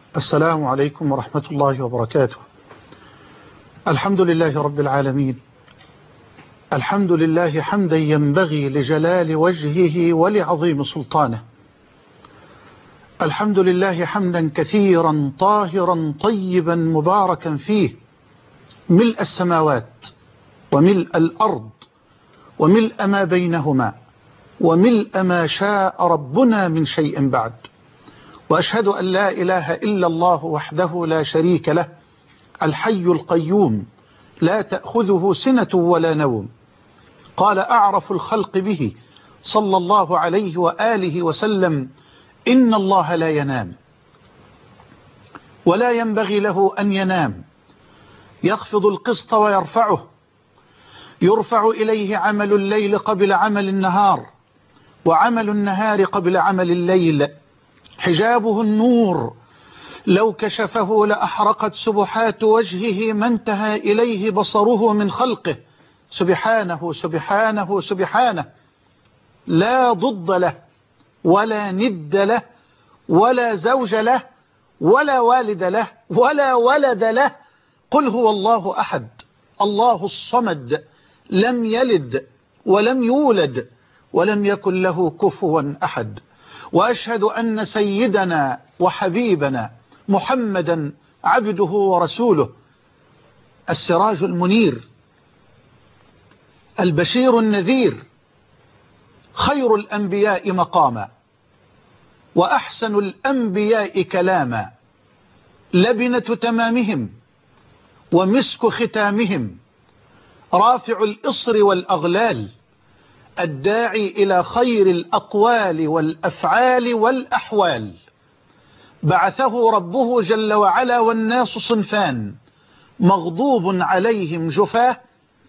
السلام عليكم ورحمة الله وبركاته. الحمد لله رب العالمين، الحمد لله حمدا ينبغي لجلال وجهه ولعظيم سلطانه. الحمد لله حمدا كثيرا طاهرا طيبا مباركا فيه، ملء السماوات وملء الأرض وملء ما بينهما وملء ما شاء ربنا من شيء بعد. وأشهد أن لا إله إلا الله وحده لا شريك له، الحي القيوم لا تأخذه سنة ولا نوم. قال أعرف الخلق به صلى الله عليه وآله وسلم: إن الله لا ينام ولا ينبغي له أن ينام، يخفض القسط ويرفعه، يرفع إليه عمل الليل قبل عمل النهار، وعمل النهار قبل عمل الليل. حجابه النور، لو كشفه لأحرقت سبحات وجهه ما انتهى إليه بصره من خلقه. سبحانه سبحانه سبحانه، لا ضد له ولا ند له ولا زوج له ولا والد له ولا ولد له. قل هو الله أحد الله الصمد، لم يلد ولم يولد ولم يكن له كفوا أحد. وأشهد أن سيدنا وحبيبنا محمدا عبده ورسوله، السراج المنير، البشير النذير، خير الأنبياء مقاما وأحسن الأنبياء كلاما، لبنة تمامهم ومسك ختامهم، رافع الإصر والأغلال، الداعي إلى خير الأقوال والأفعال والأحوال. بعثه ربه جل وعلا والناس صنفان: مغضوب عليهم جفاه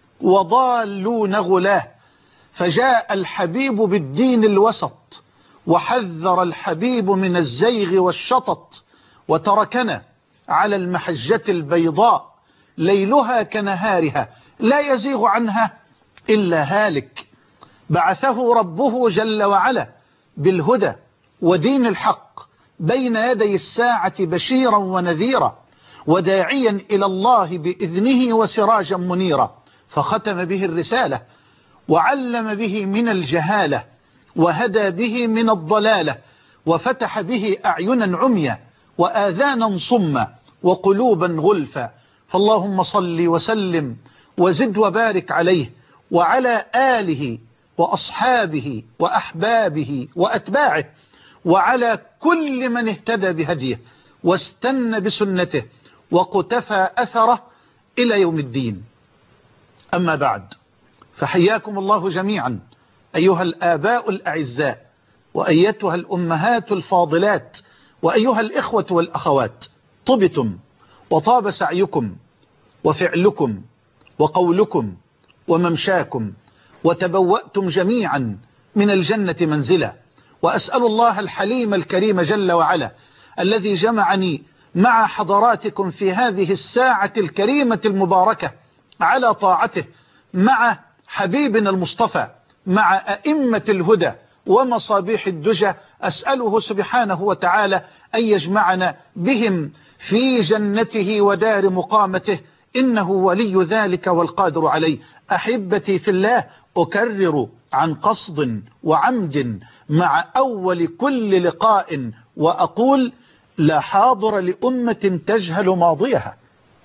وضالون غلاه. فجاء الحبيب بالدين الوسط، وحذر الحبيب من الزيغ والشطط، وتركنا على المحجة البيضاء ليلها كنهارها لا يزيغ عنها إلا هالك. بعثه ربه جل وعلا بالهدى ودين الحق بين يدي الساعة بشيرا ونذيرا، وداعيا إلى الله بإذنه وسراجا منيرا. فختم به الرسالة، وعلم به من الجهالة، وهدى به من الضلالة، وفتح به أعينا عميا وآذانا صما وقلوبا غلفا. فاللهم صل وسلم وزد وبارك عليه وعلى آله وأصحابه وأحبابه وأتباعه، وعلى كل من اهتدى بهديه واستنى بسنته وقتفى أثره إلى يوم الدين. أما بعد، فحياكم الله جميعا أيها الآباء الأعزاء، وأيتها الأمهات الفاضلات، وأيها الإخوة والأخوات. طبتم وطاب سعيكم وفعلكم وقولكم وممشاكم، وتبوأتم جميعا من الجنة منزلا. وأسأل الله الحليم الكريم جل وعلا الذي جمعني مع حضراتكم في هذه الساعة الكريمة المباركة على طاعته، مع حبيبنا المصطفى، مع أئمة الهدى ومصابيح الدجى. أسأله سبحانه وتعالى أن يجمعنا بهم في جنته ودار مقامته، إنه ولي ذلك والقادر عليه. أحبتي في الله، أكرر عن قصد وعمد مع أول كل لقاء وأقول: لا حاضر لأمة تجهل ماضيها،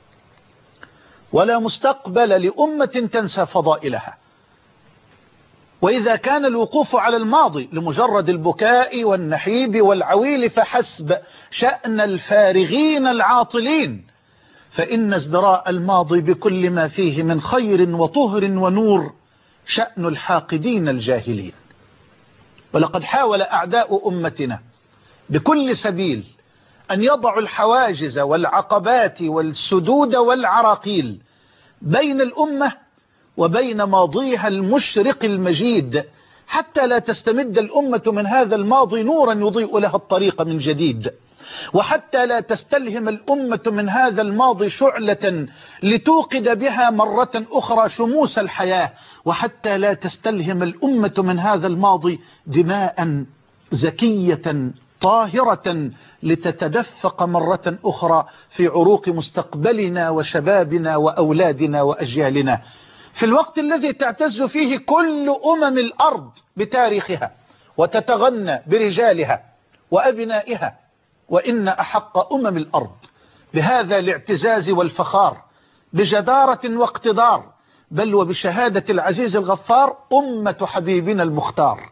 ولا مستقبل لأمة تنسى فضائلها. وإذا كان الوقوف على الماضي لمجرد البكاء والنحيب والعويل فحسب شأن الفارغين العاطلين، فإن ازدراء الماضي بكل ما فيه من خير وطهر ونور شأن الحاقدين الجاهلين. ولقد حاول أعداء أمتنا بكل سبيل أن يضعوا الحواجز والعقبات والسدود والعراقيل بين الأمة وبين ماضيها المشرق المجيد، حتى لا تستمد الأمة من هذا الماضي نورا يضيء لها الطريق من جديد، وحتى لا تستلهم الأمة من هذا الماضي شعلة لتوقد بها مرة أخرى شموس الحياة، وحتى لا تستلهم الأمة من هذا الماضي دماء زكية طاهرة لتتدفق مرة أخرى في عروق مستقبلنا وشبابنا وأولادنا وأجيالنا، في الوقت الذي تعتز فيه كل الأرض بتاريخها وتتغنى برجالها وأبنائها. وإن أحق الأرض بهذا الاعتزاز والفخار بجدارة واقتدار، بل وبشهادة العزيز الغفار، أمة حبيبنا المختار.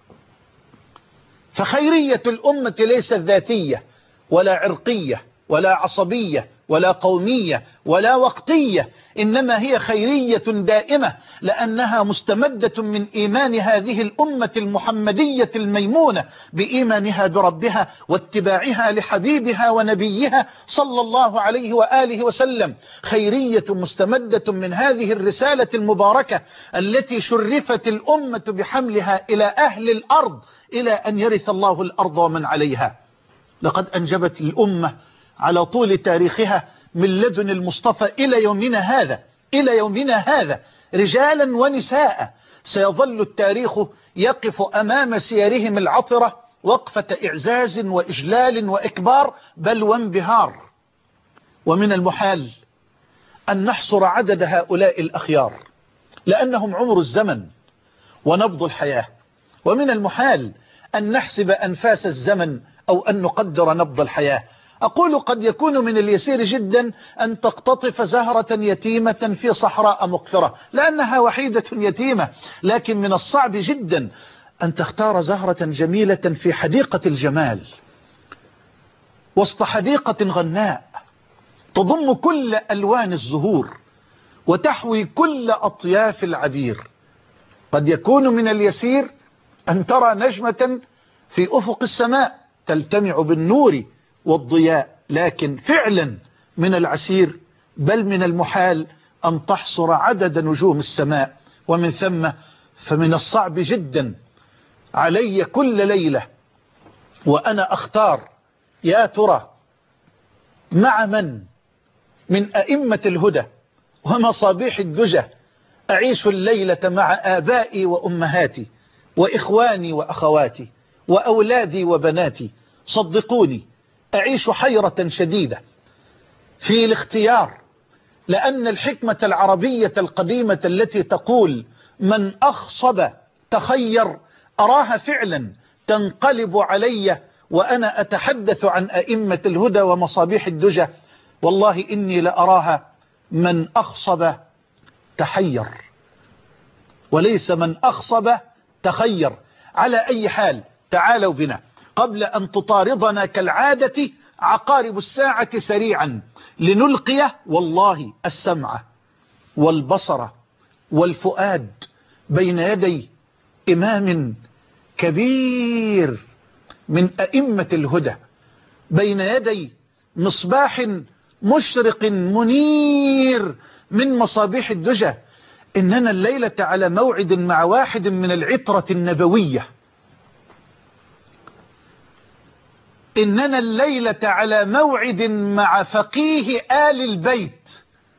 فخيرية الأمة ليست ذاتية ولا عرقية ولا عصبية ولا قومية ولا وقتية، إنما هي خيرية دائمة، لأنها مستمدة من إيمان هذه الأمة المحمدية الميمونة بإيمانها بربها واتباعها لحبيبها ونبيها صلى الله عليه وآله وسلم. خيرية مستمدة من هذه الرسالة المباركة التي شرفت الأمة بحملها إلى أهل الأرض إلى أن يرث الله الأرض ومن عليها. لقد أنجبت الأمة على طول تاريخها من لدن المصطفى إلى يومنا هذا رجالا ونساء سيظل التاريخ يقف أمام سيرهم العطرة وقفة إعزاز وإجلال وإكبار بل وانبهار. ومن المحال أن نحصر عدد هؤلاء الأخيار لأنهم عمر الزمن ونبض الحياة، ومن المحال أن نحسب أنفاس الزمن أو أن نقدر نبض الحياة. أقول قد يكون من اليسير جدا أن تقتطف زهرة يتيمة في صحراء مقفرة لأنها وحيدة يتيمة، لكن من الصعب جدا أن تختار زهرة جميلة في حديقة الجمال وسط حديقة غناء تضم كل ألوان الزهور وتحوي كل أطياف العبير. قد يكون من اليسير أن ترى نجمة في أفق السماء تلتمع بالنور والضياء، لكن فعلا من العسير بل من المحال أن تحصر عدد نجوم السماء. ومن ثم فمن الصعب جدا علي كل ليلة وأنا أختار يا ترى مع من أئمة الهدى ومصابيح الدجى أعيش الليلة مع آبائي وأمهاتي وإخواني وأخواتي وأولادي وبناتي. صدقوني أعيش حيرة شديدة في الاختيار، لأن الحكمة العربية القديمة التي تقول من أخصب تخير أراها فعلا تنقلب علي وأنا أتحدث عن أئمة الهدى ومصابيح الدجى. والله إني لأراها من أخصب تحير وليس من أخصب تخير. على أي حال تعالوا بنا قبل أن تطاردنا كالعادة عقارب الساعة سريعا لنلقي والله السمع والبصر والفؤاد بين يدي إمام كبير من أئمة الهدى، بين يدي مصباح مشرق منير من مصابيح الدجى. إننا الليلة على موعد مع واحد من العطرة النبوية، إننا الليلة على موعد مع فقيه آل البيت،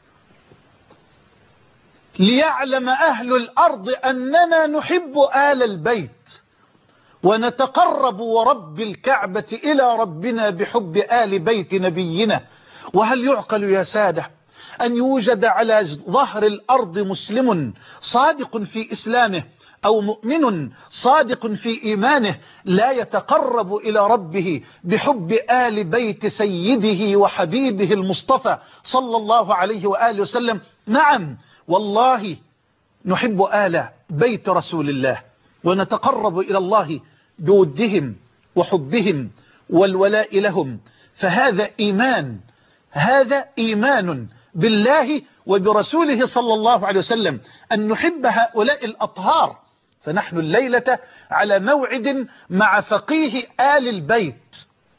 ليعلم أهل الأرض أننا نحب آل البيت ونتقرب ورب الكعبة إلى ربنا بحب آل بيت نبينا. وهل يعقل يا سادة أن يوجد على ظهر الأرض مسلم صادق في إسلامه أو مؤمن صادق في إيمانه لا يتقرب إلى ربه بحب آل بيت سيده وحبيبه المصطفى صلى الله عليه وآله وسلم؟ نعم والله نحب آل بيت رسول الله ونتقرب إلى الله بودهم وحبهم والولاء لهم. فهذا إيمان، هذا إيمان بالله وبرسوله صلى الله عليه وسلم أن نحب هؤلاء الأطهار. فنحن الليلة على موعد مع فقيه آل البيت،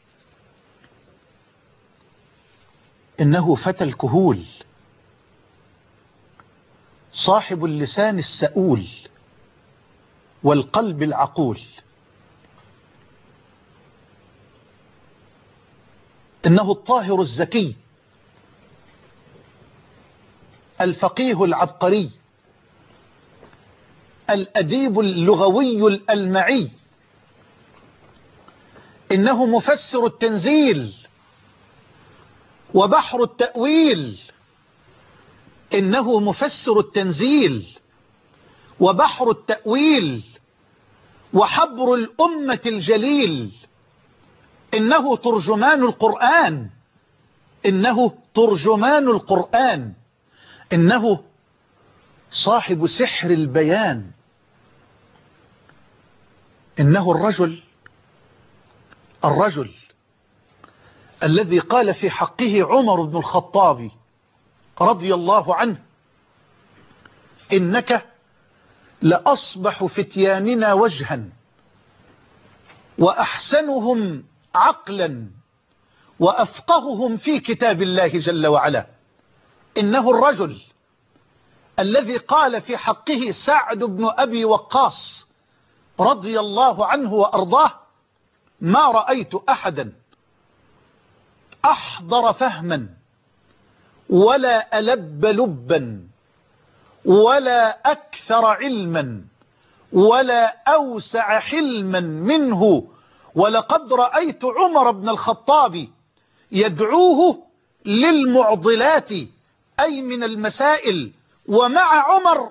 إنه فتى الكهول صاحب اللسان السؤول والقلب العقول، إنه الطاهر الزكي الفقيه العبقري الأديب اللغوي الألمعي، إنه مفسر التنزيل وبحر التأويل. إنه مفسر التنزيل وبحر التأويل وحبر الأمة الجليل. إنه ترجمان القرآن. إنه ترجمان القرآن. إنه صاحب سحر البيان. إنه الرجل الذي قال في حقه عمر بن الخطاب رضي الله عنه: إنك لأصبح فتياننا وجها وأحسنهم عقلا وأفقههم في كتاب الله جل وعلا. إنه الرجل الذي قال في حقه سعد بن أبي وقاص رضي الله عنه وأرضاه: ما رأيت أحدا أحضر فهما ولا ألب لبا ولا أكثر علما ولا أوسع حلما منه، ولقد رأيت عمر بن الخطاب يدعوه للمعضلات أي من المسائل، ومع عمر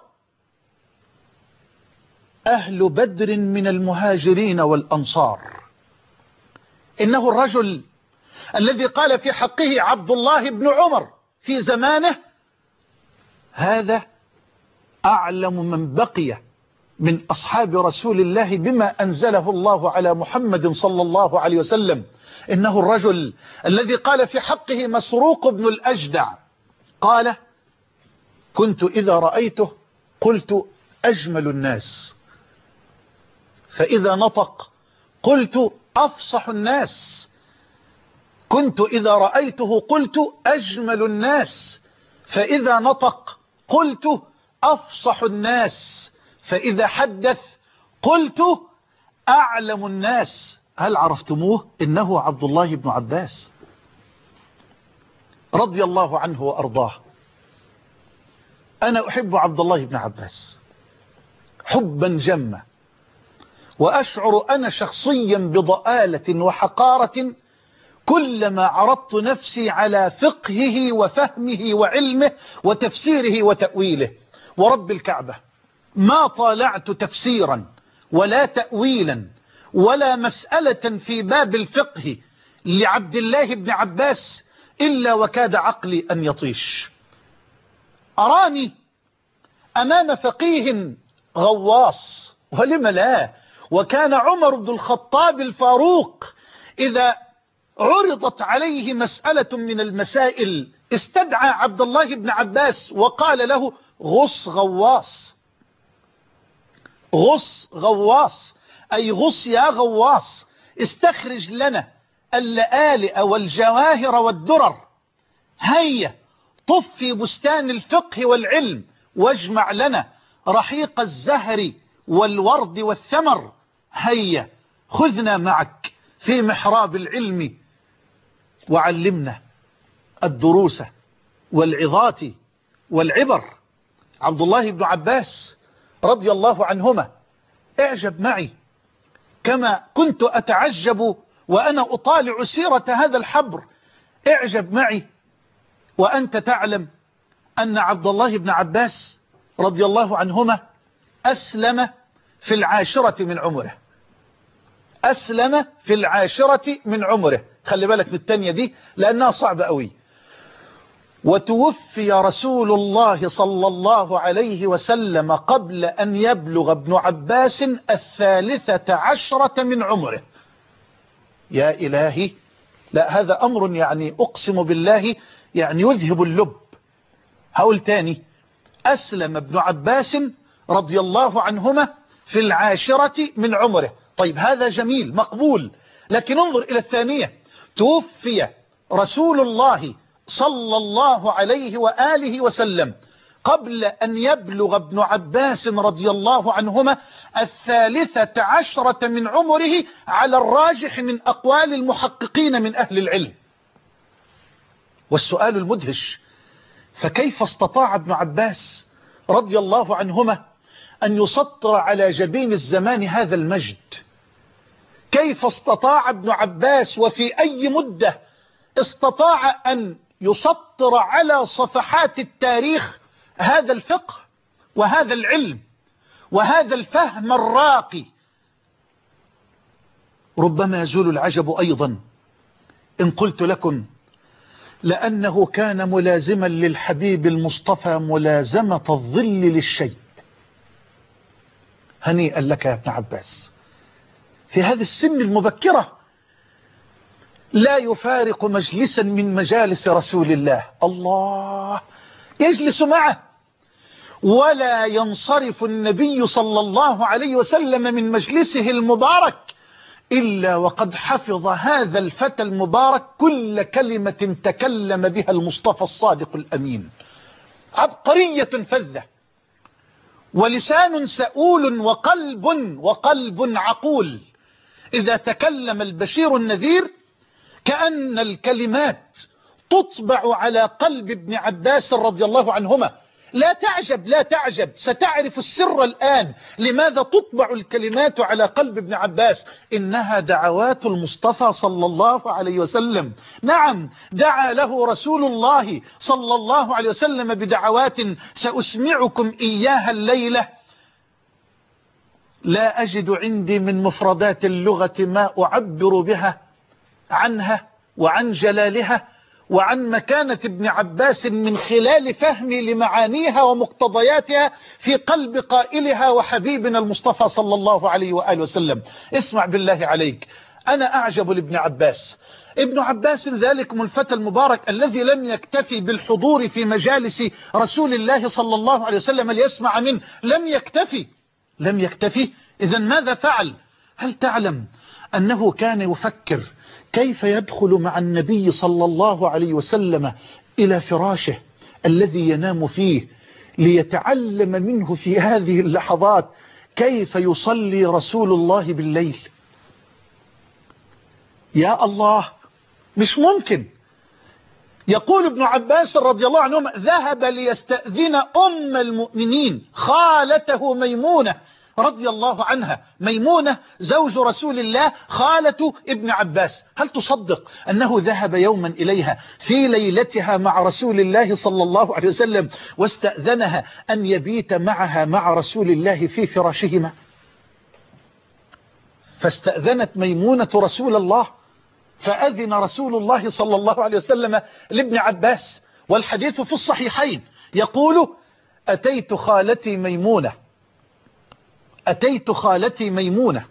أهل بدر من المهاجرين والأنصار. إنه الرجل الذي قال في حقه عبد الله بن عمر في زمانه: هذا أعلم من بقي من أصحاب رسول الله بما أنزله الله على محمد صلى الله عليه وسلم. إنه الرجل الذي قال في حقه مسروق بن الأجدع قال: كنت إذا رأيته قلت أجمل الناس، فإذا نطق قلت أفصح الناس. كنت إذا رأيته قلت أجمل الناس، فإذا نطق قلت أفصح الناس، فإذا حدث قلت أعلم الناس. هل عرفتموه؟ إنه عبد الله بن عباس رضي الله عنه وأرضاه. أنا أحب عبد الله بن عباس حبا جما، وأشعر أنا شخصيا بضآلة وحقارة كلما عرضت نفسي على فقهه وفهمه وعلمه وتفسيره وتأويله. ورب الكعبة ما طالعت تفسيرا ولا تأويلا ولا مسألة في باب الفقه لعبد الله بن عباس إلا وكاد عقلي أن يطيش. أراني أمام فقيه غواص، ولم لا، وكان عمر بن الخطاب الفاروق إذا عرضت عليه مسألة من المسائل استدعى عبد الله بن عباس وقال له: غص غواص. غص غواص أي غص يا غواص، استخرج لنا اللآلئ والجواهر والدرر، هيا طف في بستان الفقه والعلم واجمع لنا رحيق الزهر والورد والثمر، هيا خذنا معك في محراب العلم وعلمنا الدروس والعظات والعبر. عبد الله بن عباس رضي الله عنهما اعجب معي كما كنت أتعجب وأنا أطالع سيرة هذا الحبر. اعجب معي وأنت تعلم أن عبد الله بن عباس رضي الله عنهما أسلم في 10 من عمره. أسلم في 10 من عمره. خلي بالك من التانية دي لأنها صعبة قوي. وتوفي رسول الله صلى الله عليه وسلم قبل أن يبلغ ابن عباس 13 من عمره. يا إلهي، لا هذا أمر يعني أقسم بالله يعني يذهب اللب. هقول تاني: أسلم ابن عباس رضي الله عنهما في 10 من عمره. طيب هذا جميل مقبول، لكن انظر إلى الثانية: توفي رسول الله صلى الله عليه وآله وسلم قبل أن يبلغ ابن عباس رضي الله عنهما 13 من عمره على الراجح من أقوال المحققين من أهل العلم. والسؤال المدهش: فكيف استطاع ابن عباس رضي الله عنهما أن يسطر على جبين الزمان هذا المجد؟ كيف استطاع ابن عباس وفي أي مدة استطاع أن يسطر على صفحات التاريخ هذا الفقه وهذا العلم وهذا الفهم الراقي. ربما يزول العجب أيضا إن قلت لكم لأنه كان ملازما للحبيب المصطفى ملازمة الظل للشيء. هنيئا لك يا ابن عباس في هذه السن المبكرة لا يفارق مجلسا من مجالس رسول الله، الله يجلس معه، ولا ينصرف النبي صلى الله عليه وسلم من مجلسه المبارك إلا وقد حفظ هذا الفتى المبارك كل كلمة تكلم بها المصطفى الصادق الأمين. عبقرية فذة ولسان سؤول وقلب عقول. إذا تكلم البشير النذير كأن الكلمات تطبع على قلب ابن عباس رضي الله عنهما. لا تعجب ستعرف السر الآن لماذا تطبع الكلمات على قلب ابن عباس. إنها دعوات المصطفى صلى الله عليه وسلم. نعم، دعا له رسول الله صلى الله عليه وسلم بدعوات سأسمعكم إياها الليلة. لا أجد عندي من مفردات اللغة ما أعبر بها عنها وعن جلالها وعن مكانة ابن عباس من خلال فهمي لمعانيها ومقتضياتها في قلب قائلها وحبيبنا المصطفى صلى الله عليه وآله وسلم. اسمع بالله عليك، أنا أعجب لابن عباس. ابن عباس ذلكم الفتى المبارك الذي لم يكتفي بالحضور في مجالس رسول الله صلى الله عليه وسلم ليسمع منه، لم يكتفي. إذن ماذا فعل؟ هل تعلم أنه كان يفكر كيف يدخل مع النبي صلى الله عليه وسلم إلى فراشه الذي ينام فيه ليتعلم منه في هذه اللحظات كيف يصلي رسول الله بالليل؟ يا الله، مش ممكن. يقول ابن عباس رضي الله عنهما ذهب ليستأذن أم المؤمنين خالته ميمونة رضي الله عنها. ميمونة زوج رسول الله خالة ابن عباس. هل تصدق أنه ذهب يوما إليها في ليلتها مع رسول الله صلى الله عليه وسلم واستأذنها أن يبيت معها مع رسول الله في فراشهما؟ فاستأذنت ميمونة رسول الله فأذن رسول الله صلى الله عليه وسلم لابن عباس. والحديث في الصحيحين يقول أتيت خالتي ميمونة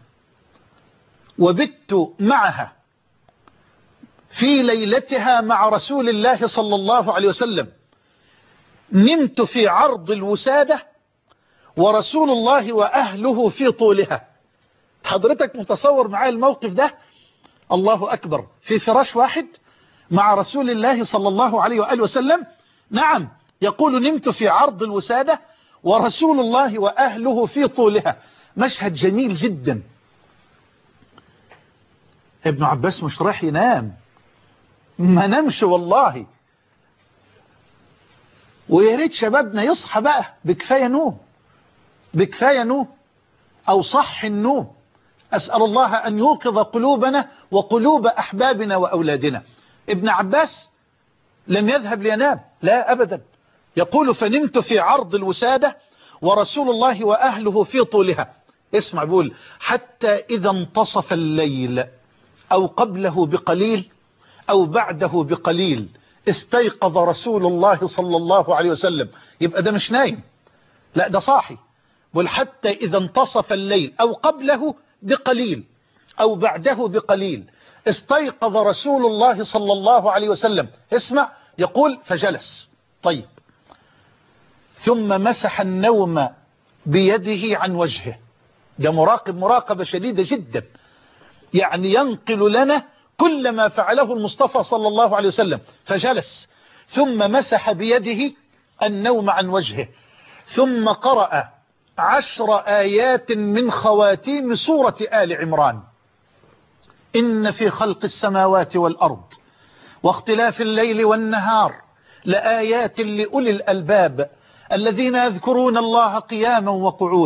وبت معها في ليلتها مع رسول الله صلى الله عليه وسلم، نمت في عرض الوسادة ورسول الله وأهله في طولها. حضرتك متصور معايا الموقف ده؟ الله أكبر، في فراش واحد مع رسول الله صلى الله عليه وآله وسلم. نعم، يقول نمت في عرض الوسادة ورسول الله وأهله في طولها. مشهد جميل جدا. ابن عباس مش راح ينام، ما نمش والله. ويا ريت شبابنا يصحى بقى، بكفاية نوم أو صح النوم. أسأل الله أن يوقظ قلوبنا وقلوب أحبابنا وأولادنا. ابن عباس لم يذهب لينام، لا أبدا. يقول فنمت في عرض الوسادة ورسول الله وأهله في طولها. اسمع، بقول حتى إذا انتصف الليل أو قبله بقليل أو بعده بقليل استيقظ رسول الله صلى الله عليه وسلم. يبقى ده مش نايم، لا ده صاحي. بقول حتى إذا انتصف الليل أو قبله بقليل أو بعده بقليل استيقظ رسول الله صلى الله عليه وسلم. اسمع، يقول فجلس. طيب، ثم مسح النوم بيده عن وجهه. ده مراقب مراقبة شديدة جدا، يعني ينقل لنا كل ما فعله المصطفى صلى الله عليه وسلم. فجلس ثم مسح بيده النوم عن وجهه، ثم قرأ 10 آيات من خواتيم سورة آل عمران. إن في خلق السماوات والأرض واختلاف الليل والنهار لآيات لأولي الألباب الذين يذكرون الله قياما وقعودا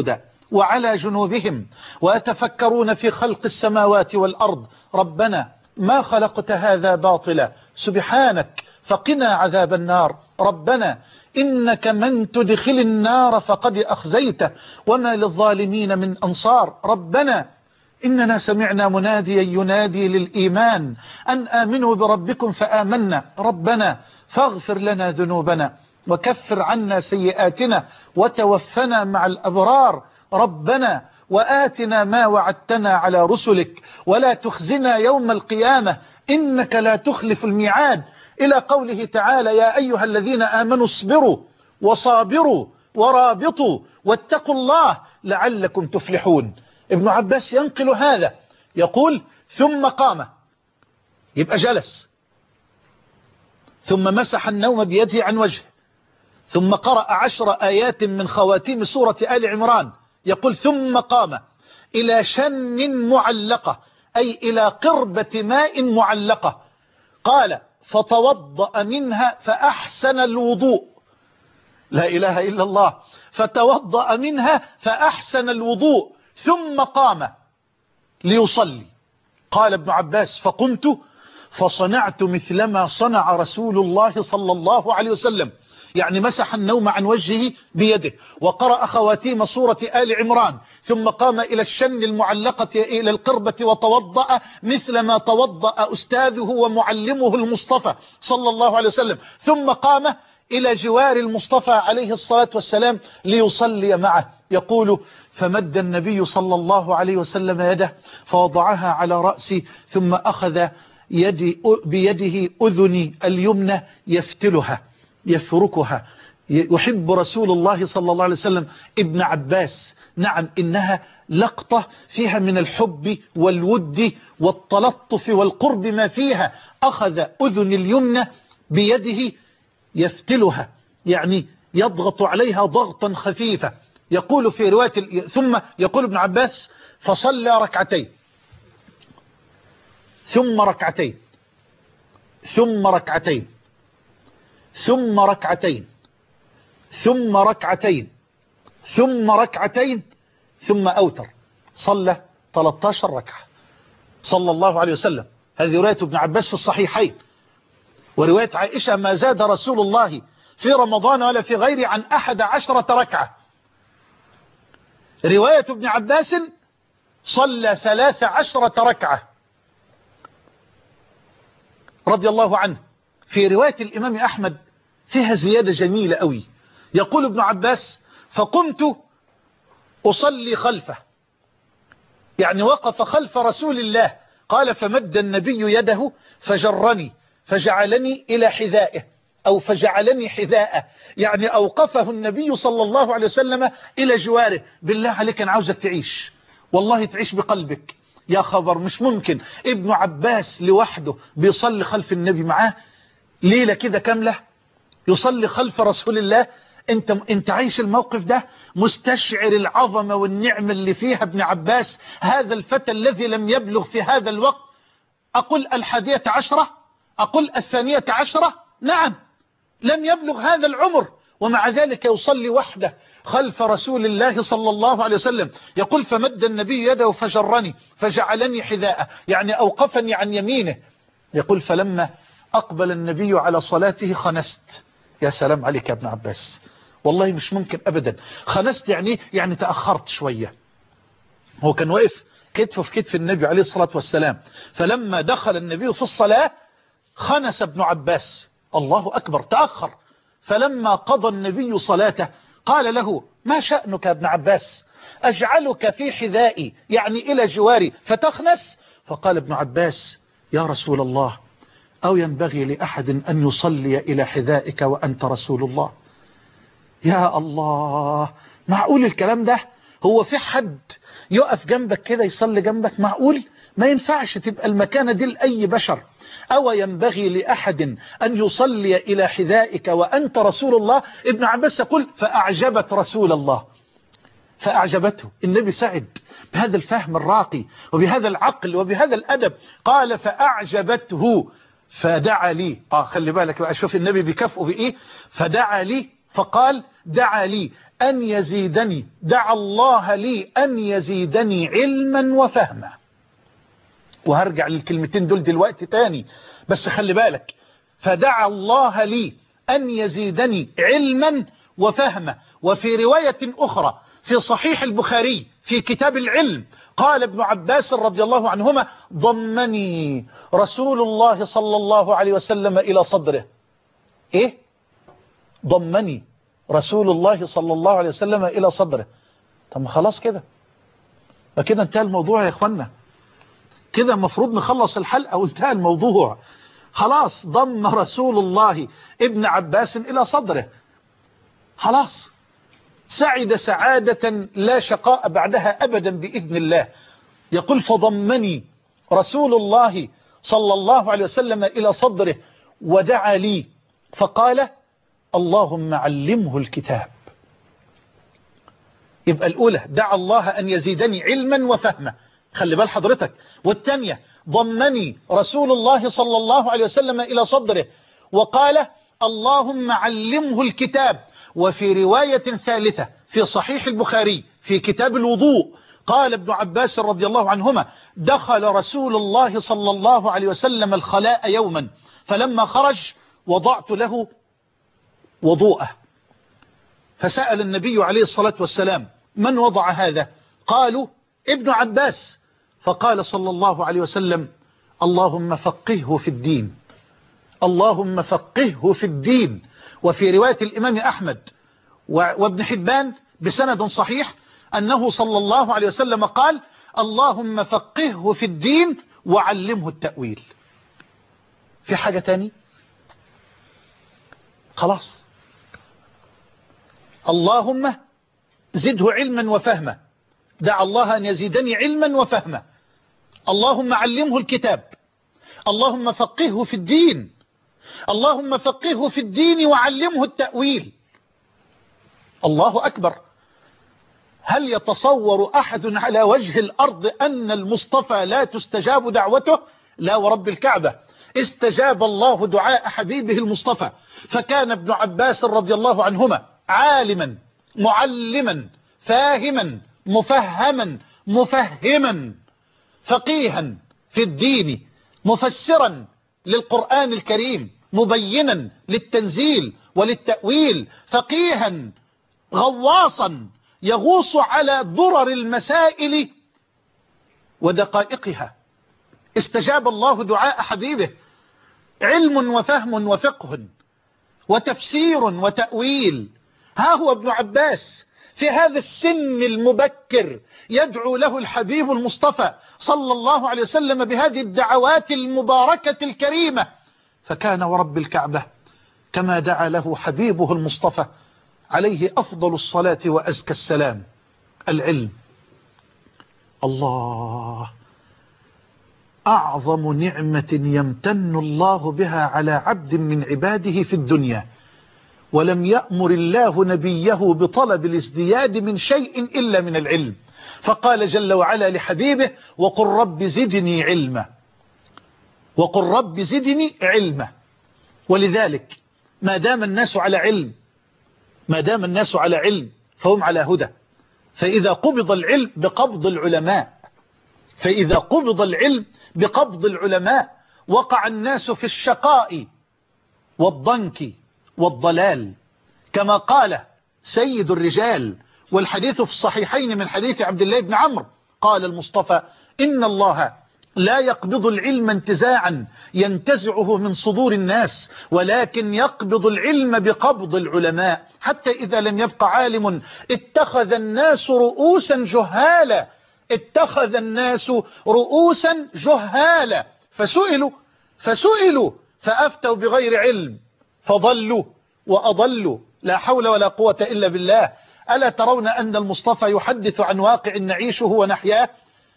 وعلى جنوبهم ويتفكرون في خلق السماوات والأرض ربنا ما خلقت هذا باطلا سبحانك فقنا عذاب النار ربنا إنك من تدخل النار فقد أخزيته وما للظالمين من أنصار ربنا إننا سمعنا مناديا ينادي للإيمان أن آمنوا بربكم فآمنا ربنا فاغفر لنا ذنوبنا وكفر عنا سيئاتنا وتوفنا مع الأبرار ربنا وآتنا ما وعدتنا على رسلك ولا تخزنا يوم القيامة إنك لا تخلف الميعاد إلى قوله تعالى يا أيها الذين آمنوا اصبروا وصابروا ورابطوا واتقوا الله لعلكم تفلحون. ابن عباس ينقل هذا يقول ثم قام يبقى جلس ثم مسح النوم بيده عن وجهه ثم قرأ 10 آيات من خواتيم سورة آل عمران يقول ثم قام إلى شن معلقة أي إلى قربة ماء معلقة قال فتوضأ منها فأحسن الوضوء لا إله إلا الله فتوضأ منها فأحسن الوضوء ثم قام ليصلي. قال ابن عباس فقمت فصنعت مثلما صنع رسول الله صلى الله عليه وسلم يعني مسح النوم عن وجهه بيده وقرأ خواتيم سورة آل عمران ثم قام إلى الشن المعلقة إلى القربة وتوضأ مثل ما توضأ أستاذه ومعلمه المصطفى صلى الله عليه وسلم ثم قام إلى جوار المصطفى عليه الصلاة والسلام ليصلي معه. يقول فمد النبي صلى الله عليه وسلم يده فوضعها على رأسي ثم أخذ بيده أذني اليمنى يفتلها يفركها. يحب رسول الله صلى الله عليه وسلم ابن عباس نعم إنها لقطة فيها من الحب والود والتلطف والقرب ما فيها. أخذ أذن اليمنى بيده يفتلها يعني يضغط عليها ضغطا خفيفا. يقول في رواية ثم يقول ابن عباس فصلى ركعتين ثم ركعتين ثم ركعتين ثم ركعتين ثم ركعتين ثم ركعتين ثم أوتر صلى 13 ركعة صلى الله عليه وسلم. هذه رواية ابن عباس في الصحيحين. ورواية عائشة ما زاد رسول الله في رمضان ولا في غيره عن 11 ركعة. رواية ابن عباس صلى 13 ركعة رضي الله عنه. في رواية الإمام أحمد فيها زيادة جميلة قوي. يقول ابن عباس فقمت أصلي خلفه يعني وقف خلف رسول الله. قال فمد النبي يده فجرني فجعلني إلى حذائه أو فجعلني حذاءه يعني أوقفه النبي صلى الله عليه وسلم إلى جواره. بالله عليك أنا عاوزك تعيش والله تعيش بقلبك يا خبر مش ممكن ابن عباس لوحده بيصلي خلف النبي معاه ليلة كده كاملة يصلي خلف رسول الله. انت عايش الموقف ده مستشعر العظمة والنعمة اللي فيها ابن عباس هذا الفتى الذي لم يبلغ في هذا الوقت أقول 11 أقول 12 نعم لم يبلغ هذا العمر ومع ذلك يصلي وحده خلف رسول الله صلى الله عليه وسلم. يقول فمد النبي يده فجرني فجعلني حذاءه يعني أوقفني عن يمينه. يقول فلما أقبل النبي على صلاته خنست. يا سلام عليك يا ابن عباس والله مش ممكن أبدا. خنست يعني تأخرت شوية. هو كان واقف كتفه في كتف النبي عليه الصلاة والسلام فلما دخل النبي في الصلاة خنس ابن عباس الله أكبر تأخر. فلما قضى النبي صلاته قال له ما شأنك يا ابن عباس أجعلك في حذائي يعني إلى جواري فتخنس. فقال ابن عباس يا رسول الله أو ينبغي لأحد أن يصلي إلى حذائك وأنت رسول الله. يا الله معقول الكلام ده؟ هو في حد يقف جنبك كده يصلي جنبك؟ معقول؟ ما ينفعش تبقى المكانة دي لأي بشر. أو ينبغي لأحد أن يصلي إلى حذائك وأنت رسول الله. ابن عباس يقول فأعجبت رسول الله فأعجبته. النبي سعد بهذا الفهم الراقي وبهذا العقل وبهذا الأدب. قال فأعجبته فدعا لي. خلي بالك بقى شوف النبي بكفؤه بإيه. فدعا لي فقال دعا لي أن يزيدني، دعا الله لي أن يزيدني علما وفهما. وهرجع للكلمتين دول دلوقتي تاني، بس خلي بالك. فدعا الله لي أن يزيدني علما وفهما. وفي رواية أخرى في صحيح البخاري في كتاب العلم قال ابن عباس رضي الله عنهما: ضمني رسول الله صلى الله عليه وسلم إلى صدره. إيه؟ ضمني رسول الله صلى الله عليه وسلم إلى صدره. طب ما خلاص كده، فكده انتهى الموضوع يا إخوانا. كده المفروض نخلص الحلقة وانتهى الموضوع. خلاص ضم رسول الله ابن عباس إلى صدره، خلاص سعد سعادة لا شقاء بعدها أبدا بإذن الله. يقول: فضمني رسول الله صلى الله عليه وسلم إلى صدره ودعا لي فقال: اللهم علمه الكتاب. يبقى الأولى دعا الله أن يزيدني علما وفهما، خلي بال حضرتك. والثانية ضمني رسول الله صلى الله عليه وسلم إلى صدره وقال: اللهم علمه الكتاب. وفي رواية ثالثة في صحيح البخاري في كتاب الوضوء قال ابن عباس رضي الله عنهما: دخل رسول الله صلى الله عليه وسلم الخلاء يوما، فلما خرج وضعت له وضوءه، فسأل النبي عليه الصلاة والسلام: من وضع هذا؟ قالوا: ابن عباس. فقال صلى الله عليه وسلم: اللهم فقهه في الدين، اللهم فقهه في الدين. وفي رواية الإمام أحمد وابن حبان بسند صحيح أنه صلى الله عليه وسلم قال: اللهم فقهه في الدين وعلمه التأويل. في حاجة تاني؟ خلاص. اللهم زده علما وفهما، دعا الله أن يزيدني علما وفهما. اللهم علمه الكتاب، اللهم فقهه في الدين، اللهم فقهه في الدين وعلمه التأويل. الله أكبر. هل يتصور أحد على وجه الأرض أن المصطفى لا تستجاب دعوته؟ لا ورب الكعبة، استجاب الله دعاء حبيبه المصطفى. فكان ابن عباس رضي الله عنهما عالما معلما فاهما مفهما مفهما، فقيها في الدين، مفسرا للقرآن الكريم، مبينا للتنزيل وللتأويل، فقيها غواصا يغوص على درر المسائل ودقائقها. استجاب الله دعاء حبيبه. علم وفهم وفقه وتفسير وتأويل. ها هو ابن عباس في هذا السن المبكر يدعو له الحبيب المصطفى صلى الله عليه وسلم بهذه الدعوات المباركة الكريمة. فكان ورب الكعبة كما دعا له حبيبه المصطفى عليه أفضل الصلاة وأزكى السلام: العلم. الله، أعظم نعمة يمتن الله بها على عبد من عباده في الدنيا، ولم يأمر الله نبيه بطلب الازدياد من شيء إلا من العلم. فقال جل وعلا لحبيبه: وقل رب زدني علما، وقل رب زدني علما. ولذلك ما دام الناس على علم، ما دام الناس على علم فهم على هدى. فإذا قبض العلم بقبض العلماء، فإذا قبض العلم بقبض العلماء وقع الناس في الشقاء والضنك والضلال، كما قال سيد الرجال. والحديث في الصحيحين من حديث عبد الله بن عمرو قال المصطفى: إن الله لا يقبض العلم انتزاعا ينتزعه من صدور الناس، ولكن يقبض العلم بقبض العلماء، حتى إذا لم يبق عالم اتخذ الناس رؤوسا جهالا، اتخذ الناس رؤوسا جهالا، فسئلوا فأفتوا بغير علم فضلوا وأضلوا. لا حول ولا قوة إلا بالله. ألا ترون أن المصطفى يحدث عن واقع نعيشه ونحياه؟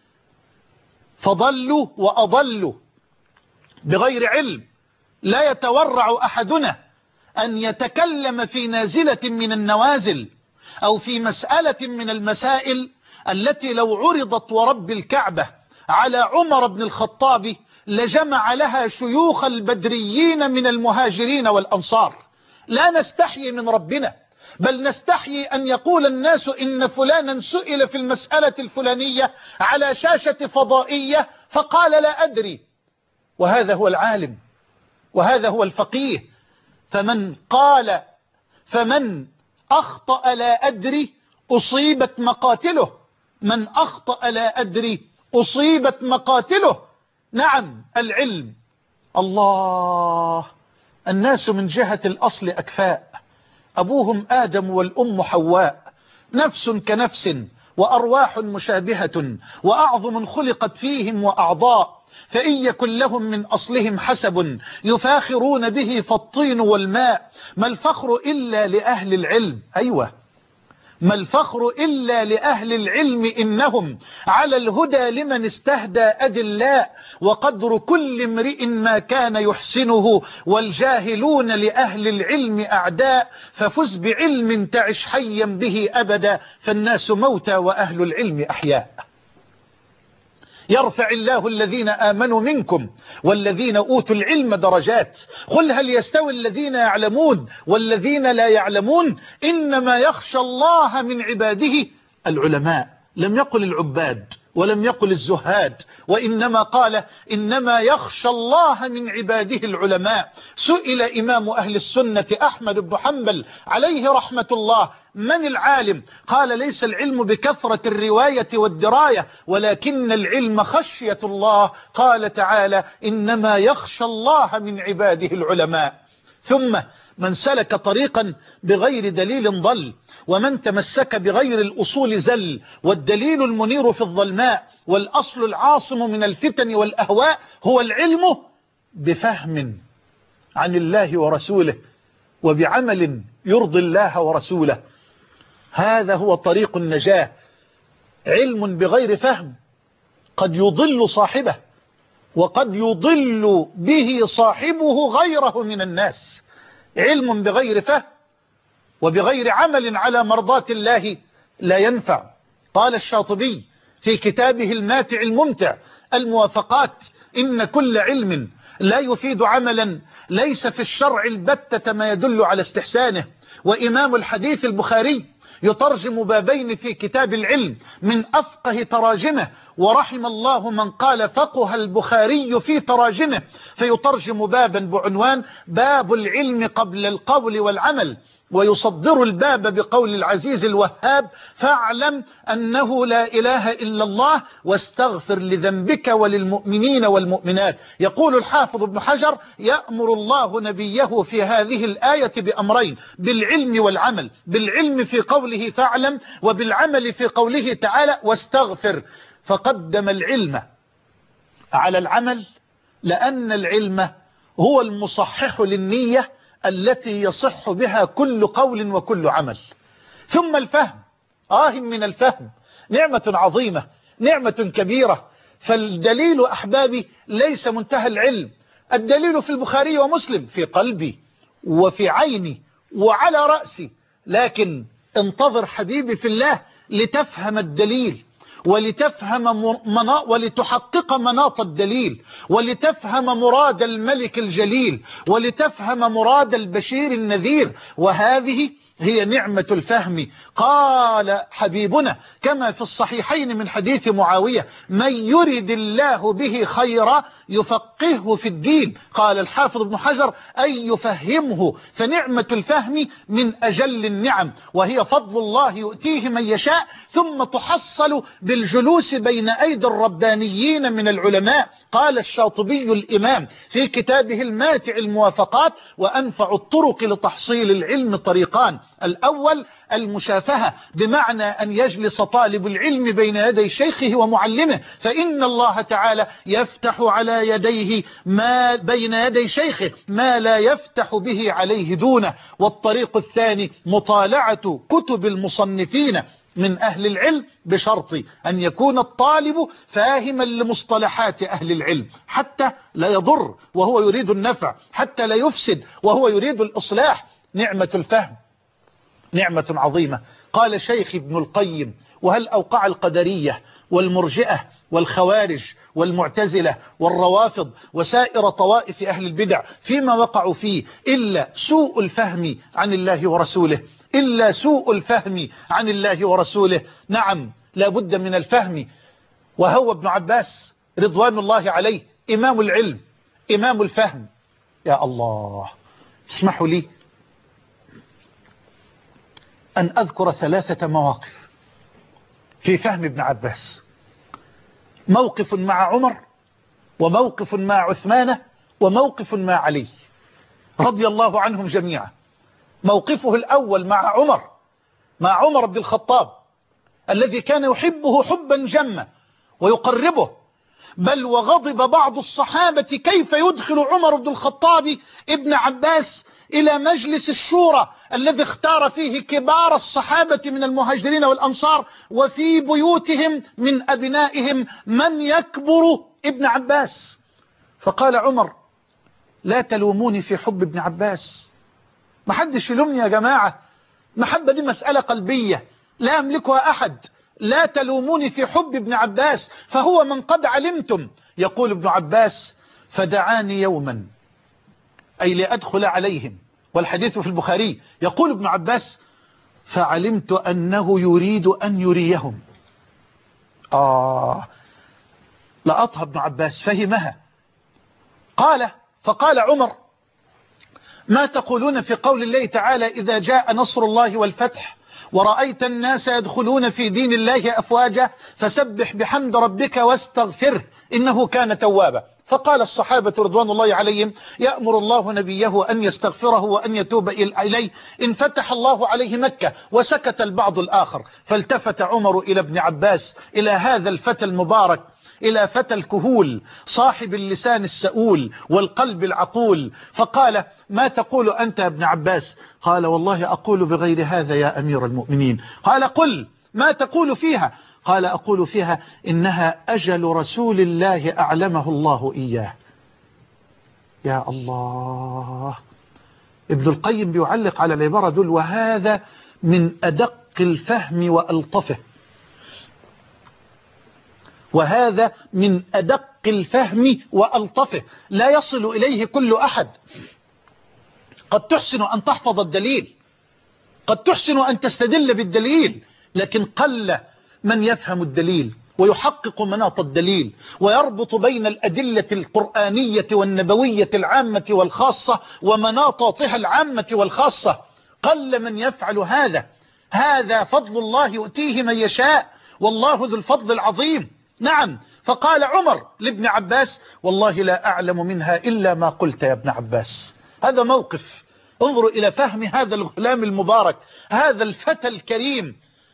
فضلوا وأضلوا بغير علم. لا يتورع أحدنا أن يتكلم في نازلة من النوازل أو في مسألة من المسائل التي لو عرضت ورب الكعبة على عمر بن الخطاب لجمع لها شيوخ البدريين من المهاجرين والأنصار. لا نستحي من ربنا بل نستحيي أن يقول الناس إن فلانا سئل في المسألة الفلانية على شاشة فضائية فقال لا أدري، وهذا هو العالم وهذا هو الفقيه. فمن أخطأ لا أدري أصيبت مقاتله، من أخطأ لا أدري أصيبت مقاتله. نعم العلم، الله، الناس من جهة الأصل أكفاء، أبوهم آدم والأم حواء، نفس كنفس وأرواح مشابهة وأعظم خلقت فيهم وأعضاء، فإن يكن لهم من أصلهم حسب يفاخرون به فالطين والماء، ما الفخر إلا لأهل العلم. أيوة، ما الفخر إلا لأهل العلم إنهم على الهدى لمن استهدى أدلاء، وقدر كل امرئ ما كان يحسنه، والجاهلون لأهل العلم أعداء، ففز بعلم تعش حيا به أبدا، فالناس موتى وأهل العلم أحياء. يرفع الله الذين آمنوا منكم والذين أوتوا العلم درجات، قل هل يستوي الذين يعلمون والذين لا يعلمون، إنما يخشى الله من عباده العلماء. لم يقل العباد ولم يقل الزهاد، وإنما قال إنما يخشى الله من عباده العلماء. سئل إمام أهل السنة أحمد بن حنبل عليه رحمة الله من العالم؟ قال ليس العلم بكثرة الرواية والدراية، ولكن العلم خشية الله. قال تعالى إنما يخشى الله من عباده العلماء. ثم من سلك طريقا بغير دليل ضل، ومن تمسك بغير الأصول زل، والدليل المنير في الظلماء، والأصل العاصم من الفتن والأهواء هو العلم بفهم عن الله ورسوله وبعمل يرضي الله ورسوله. هذا هو طريق النجاة. علم بغير فهم قد يضل صاحبه، وقد يضل به صاحبه غيره من الناس. علم بغير فهم وبغير عمل على مرضات الله لا ينفع. قال الشاطبي في كتابه الماتع الممتع الموافقات إن كل علم لا يفيد عملا ليس في الشرع البتة ما يدل على استحسانه. وإمام الحديث البخاري يترجم بابين في كتاب العلم من أفقه تراجمه، ورحم الله من قال فقه البخاري في تراجمه، فيترجم بابا بعنوان باب العلم قبل القول والعمل، ويصدر الباب بقول العزيز الوهاب فاعلم أنه لا إله إلا الله واستغفر لذنبك وللمؤمنين والمؤمنات. يقول الحافظ ابن حجر يأمر الله نبيه في هذه الآية بأمرين: بالعلم والعمل، بالعلم في قوله فاعلم، وبالعمل في قوله تعالى واستغفر. فقدم العلم على العمل لأن العلم هو المصحح للنية التي يصح بها كل قول وكل عمل. ثم الفهم، من الفهم نعمة عظيمة، نعمة كبيرة. فالدليل أحبابي ليس منتهى العلم، الدليل في البخاري ومسلم في قلبي وفي عيني وعلى رأسي، لكن انتظر حبيبي في الله لتفهم الدليل، ولتحقق مناط الدليل، ولتفهم مراد الملك الجليل، ولتفهم مراد البشير النذير. وهذه هي نعمة الفهم. قال حبيبنا كما في الصحيحين من حديث معاوية من يرد الله به خيرا يفقهه في الدين. قال الحافظ ابن حجر أي يفهمه. فنعمة الفهم من أجل النعم، وهي فضل الله يؤتيه من يشاء، ثم تحصل بالجلوس بين أيدي الربانيين من العلماء. قال الشاطبي الإمام في كتابه الماتع الموافقات وأنفع الطرق لتحصيل العلم طريقان: الأول المشافهة، بمعنى أن يجلس طالب العلم بين يدي شيخه ومعلمه، فإن الله تعالى يفتح على يديه ما بين يدي شيخه ما لا يفتح به عليه دونه. والطريق الثاني مطالعة كتب المصنفين من أهل العلم، بشرط أن يكون الطالب فاهما لمصطلحات أهل العلم حتى لا يضر وهو يريد النفع، حتى لا يفسد وهو يريد الإصلاح. نعمة الفهم نعمة عظيمة. قال شيخ ابن القيم وهل أوقع القدرية والمرجئة والخوارج والمعتزلة والروافض وسائر طوائف أهل البدع فيما وقعوا فيه إلا سوء الفهم عن الله ورسوله؟ إلا سوء الفهم عن الله ورسوله. نعم لا بد من الفهم. وهو ابن عباس رضوان الله عليه إمام العلم إمام الفهم. يا الله، اسمحوا لي أن أذكر 3 مواقف في فهم ابن عباس. موقف مع عمر، وموقف مع عثمان، وموقف مع علي رضي الله عنهم جميعا. موقفه الأول مع عمر بن الخطاب الذي كان يحبه حبا جما ويقربه، بل وغضب بعض الصحابة كيف يدخل عمر بن الخطاب ابن عباس إلى مجلس الشورى الذي اختار فيه كبار الصحابة من المهاجرين والأنصار، وفي بيوتهم من أبنائهم من يكبر ابن عباس. فقال عمر: لا تلوموني في حب ابن عباس، ما حدش يلومني يا جماعة، محبة دي مسألة قلبية لا يملكها أحد، لا تلوموني في حب ابن عباس فهو من قد علمتم. يقول ابن عباس: فدعاني يوما، أي لأدخل عليهم، والحديث في البخاري. يقول ابن عباس: فعلمت أنه يريد أن يريهم. لأطهى ابن عباس فهمها. فقال عمر: ما تقولون في قول الله تعالى: إذا جاء نصر الله والفتح ورأيت الناس يدخلون في دين الله أفواجا فسبح بحمد ربك واستغفره إنه كان توابا. فقال الصحابة رضوان الله عليهم: يأمر الله نبيه أن يستغفره وأن يتوب إليه إن فتح الله عليه مكة. وسكت البعض الآخر. فالتفت عمر إلى ابن عباس، إلى هذا الفتى المبارك، إلى فتى الكهول صاحب اللسان السؤول والقلب العقول، فقال: ما تقول أنت يا ابن عباس؟ قال: والله أقول بغير هذا يا أمير المؤمنين. قال: قل ما تقول فيها؟ قال: أقول فيها إنها أجل رسول الله أعلمه الله إياه. يا الله، ابن القيم بيعلق على العبارة دول: وهذا من أدق الفهم وألطفه، وهذا من أدق الفهم وألطفه، لا يصل إليه كل أحد. قد تحسن أن تحفظ الدليل، قد تحسن أن تستدل بالدليل، لكن قل من يفهم الدليل ويحقق مناط الدليل ويربط بين الأدلة القرآنية والنبوية العامة والخاصة ومناطاتها العامة والخاصة. قل من يفعل هذا. هذا فضل الله يؤتيه من يشاء، والله ذو الفضل العظيم. نعم. فقال عمر لابن عباس: والله لا أعلم منها إلا ما قلت يا ابن عباس. هذا موقف. انظروا إلى فهم هذا الغلام المبارك، هذا الفتى الكريم.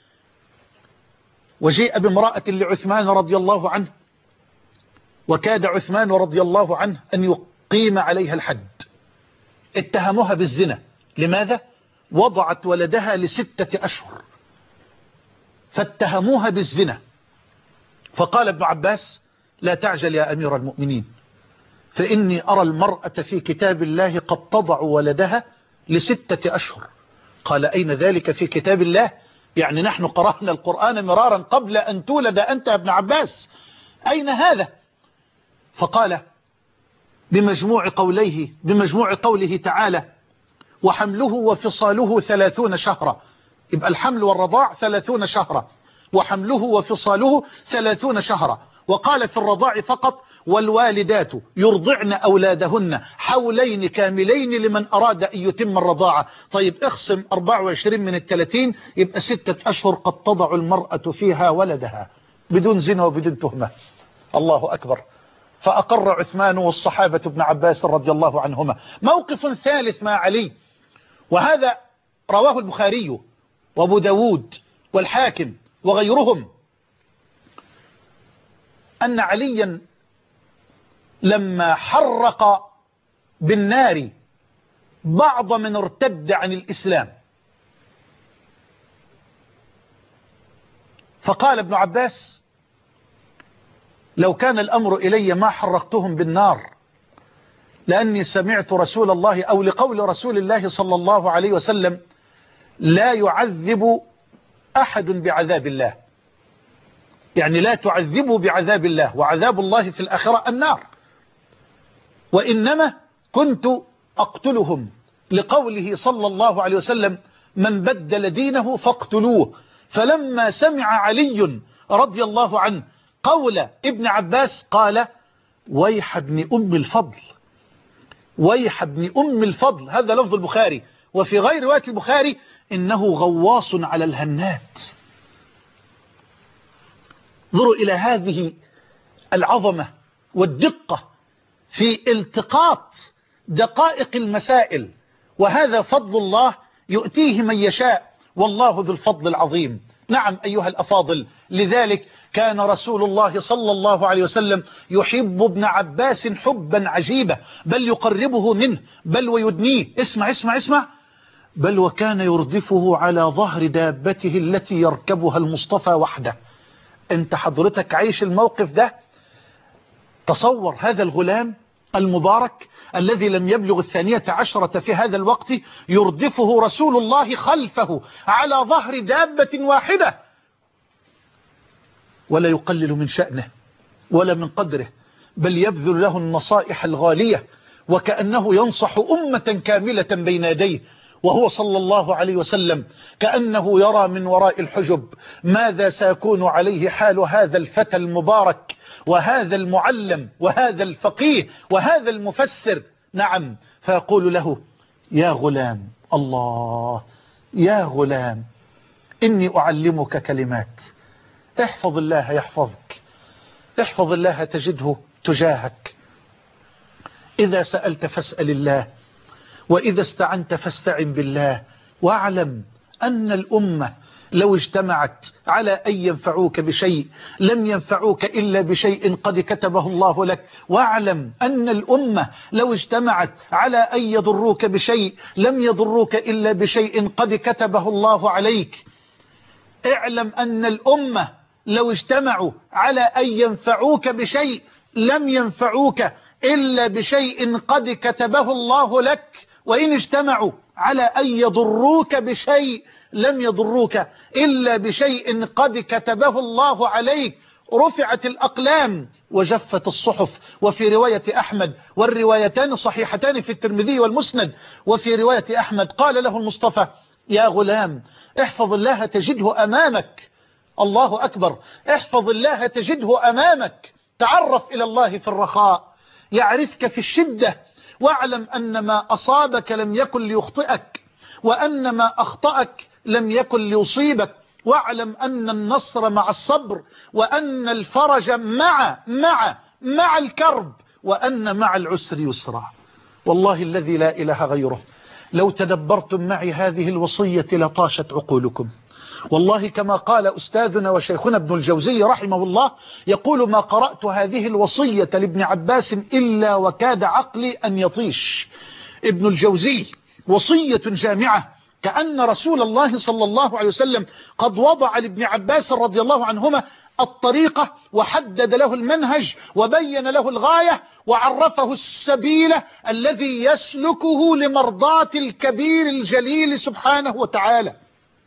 وجيء بامرأة لعثمان رضي الله عنه، وكاد عثمان رضي الله عنه أن يقيم عليها الحد. اتهموها بالزنا. لماذا؟ وضعت ولدها ل6 أشهر، فاتهموها بالزنا. فقال ابن عباس: لا تعجل يا أمير المؤمنين، فإني أرى المرأة في كتاب الله قد تضع ولدها ل6 أشهر. قال: أين ذلك في كتاب الله؟ يعني نحن قرأنا القرآن مرارا قبل أن تولد أنت يا ابن عباس، أين هذا؟ فقال: بمجموع قوله تعالى: وحمله وفصاله 30 شهرا. يبقى الحمل والرضاع 30 شهرا، وحمله وفصاله 30 شهرا. وقال في الرضاع فقط: والوالدات يرضعن أولادهن حولين كاملين لمن أراد أن يتم الرضاعة. طيب اخصم 24 من 30، يبقى 6 أشهر قد تضع المرأة فيها ولدها بدون زنا وبدون تهمة. الله أكبر. فأقر عثمان والصحابة ابن عباس رضي الله عنهما. موقف ثالث مع علي، وهذا رواه البخاري وابو داود والحاكم وغيرهم، أن عليا لما حرق بالنار بعض من ارتد عن الإسلام، فقال ابن عباس: لو كان الأمر إلي ما حرقتهم بالنار، لأني سمعت رسول الله، أو لقول رسول الله صلى الله عليه وسلم: لا يعذب أحد بعذاب الله، يعني لا تعذبوا بعذاب الله، وعذاب الله في الآخرة النار. وإنما كنت أقتلهم لقوله صلى الله عليه وسلم: من بدل دينه فاقتلوه. فلما سمع علي رضي الله عنه قول ابن عباس قال ويح ابن أم الفضل، ويح ابن أم الفضل، هذا لفظ البخاري. وفي غير رواية البخاري إنه غواص على الهنات. انظروا إلى هذه العظمة والدقة في التقاط دقائق المسائل، وهذا فضل الله يؤتيه من يشاء، والله ذو الفضل العظيم. نعم أيها الأفاضل، لذلك كان رسول الله صلى الله عليه وسلم يحب ابن عباس حبا عجيبا، بل يقربه منه، بل ويدنيه. اسمع اسمع اسمع، بل وكان يردفه على ظهر دابته التي يركبها المصطفى وحده. انت حضرتك عايش الموقف ده؟ تصور هذا الغلام المبارك الذي لم يبلغ 12 في هذا الوقت يردفه رسول الله خلفه على ظهر دابة واحدة، ولا يقلل من شأنه ولا من قدره، بل يبذل له النصائح الغالية، وكأنه ينصح أمة كاملة بين يديه، وهو صلى الله عليه وسلم كأنه يرى من وراء الحجب ماذا سيكون عليه حال هذا الفتى المبارك وهذا المعلم وهذا الفقيه وهذا المفسر. نعم، فيقول له يا غلام، الله، يا غلام إني أعلمك كلمات، احفظ الله يحفظك، احفظ الله تجده تجاهك، إذا سألت فاسأل الله، وإذا استعنت فاستعن بالله، واعلم أن الأمة لو اجتمعت على أن ينفعوك بشيء لم ينفعوك إلا بشيء قد كتبه الله لك، واعلم أن الأمة لو اجتمعت على أن يضروك بشيء لم يضروك إلا بشيء قد كتبه الله عليك. اعلم أن الأمة لو اجتمعوا على أن ينفعوك بشيء لم ينفعوك إلا بشيء قد كتبه الله لك، وإن اجتمعوا على أن يضروك بشيء لم يضروك إلا بشيء قد كتبه الله عليك. رفعت الأقلام وجفت الصحف. وفي رواية أحمد، والروايتان صحيحتان في الترمذي والمسند، وفي رواية أحمد قال له المصطفى يا غلام احفظ الله تجده أمامك، الله أكبر، احفظ الله تجده أمامك، تعرف إلى الله في الرخاء يعرفك في الشدة، واعلم أن ما أصابك لم يكن ليخطئك، وأن ما أخطأك لم يكن ليصيبك، واعلم أن النصر مع الصبر، وأن الفرج مع الكرب، وأن مع العسر يسرا. والله الذي لا إله غيره لو تدبرتم معي هذه الوصية لطاشت عقولكم. والله كما قال أستاذنا وشيخنا ابن الجوزي رحمه الله، يقول ما قرأت هذه الوصية لابن عباس إلا وكاد عقلي أن يطيش. ابن الجوزي وصية جامعة، كأن رسول الله صلى الله عليه وسلم قد وضع لابن عباس رضي الله عنهما الطريقة، وحدد له المنهج، وبين له الغاية، وعرفه السبيل الذي يسلكه لمرضاة الكبير الجليل سبحانه وتعالى.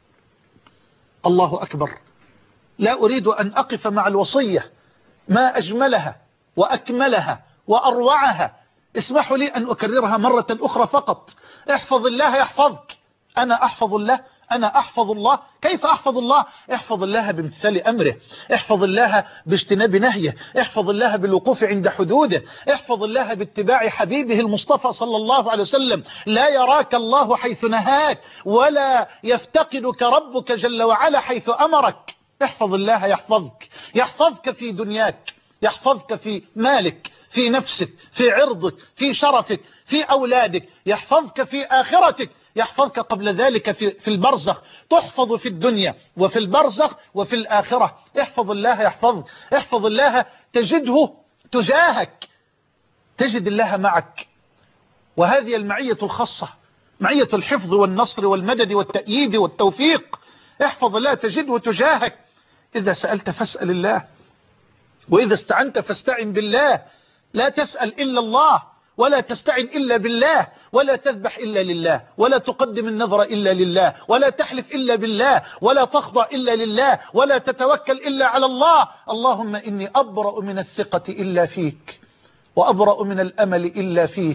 الله أكبر. لا أريد أن أقف مع الوصية، ما أجملها وأكملها وأروعها. اسمحوا لي أن أكررها مرة أخرى فقط. احفظ الله يحفظك. أنا أحفظ الله، أنا أحفظ الله. كيف أحفظ الله؟ احفظ الله بامتثال أمره، احفظ الله باجتناب نهيه، احفظ الله بالوقوف عند حدوده، احفظ الله باتباع حبيبه المصطفى صلى الله عليه وسلم. لا يراك الله حيث نهاك، ولا يفتقدك ربك جل وعلا حيث أمرك. احفظ الله يحفظك، يحفظك في دنياك، يحفظك في مالك، في نفسك، في عرضك، في شرفك، في أولادك، يحفظك في آخرتك، يحفظك قبل ذلك في البرزخ. تحفظ في الدنيا وفي البرزخ وفي الآخرة. احفظ الله يحفظك، احفظ الله تجده تجاهك، تجد الله معك. وهذه المعية الخاصة، معية الحفظ والنصر والمدد والتأييد والتوفيق. احفظ الله تجده تجاهك. إذا سألت فاسأل الله، وإذا استعنت فاستعن بالله. لا تسأل إلا الله، ولا تستعن إلا بالله، ولا تذبح إلا لله، ولا تقدم النذر إلا لله، ولا تحلف إلا بالله، ولا تخضع إلا لله، ولا تتوكل إلا على الله. اللهم إني أبرأ من الثقة إلا فيك، وأبرأ من الأمل إلا فيك،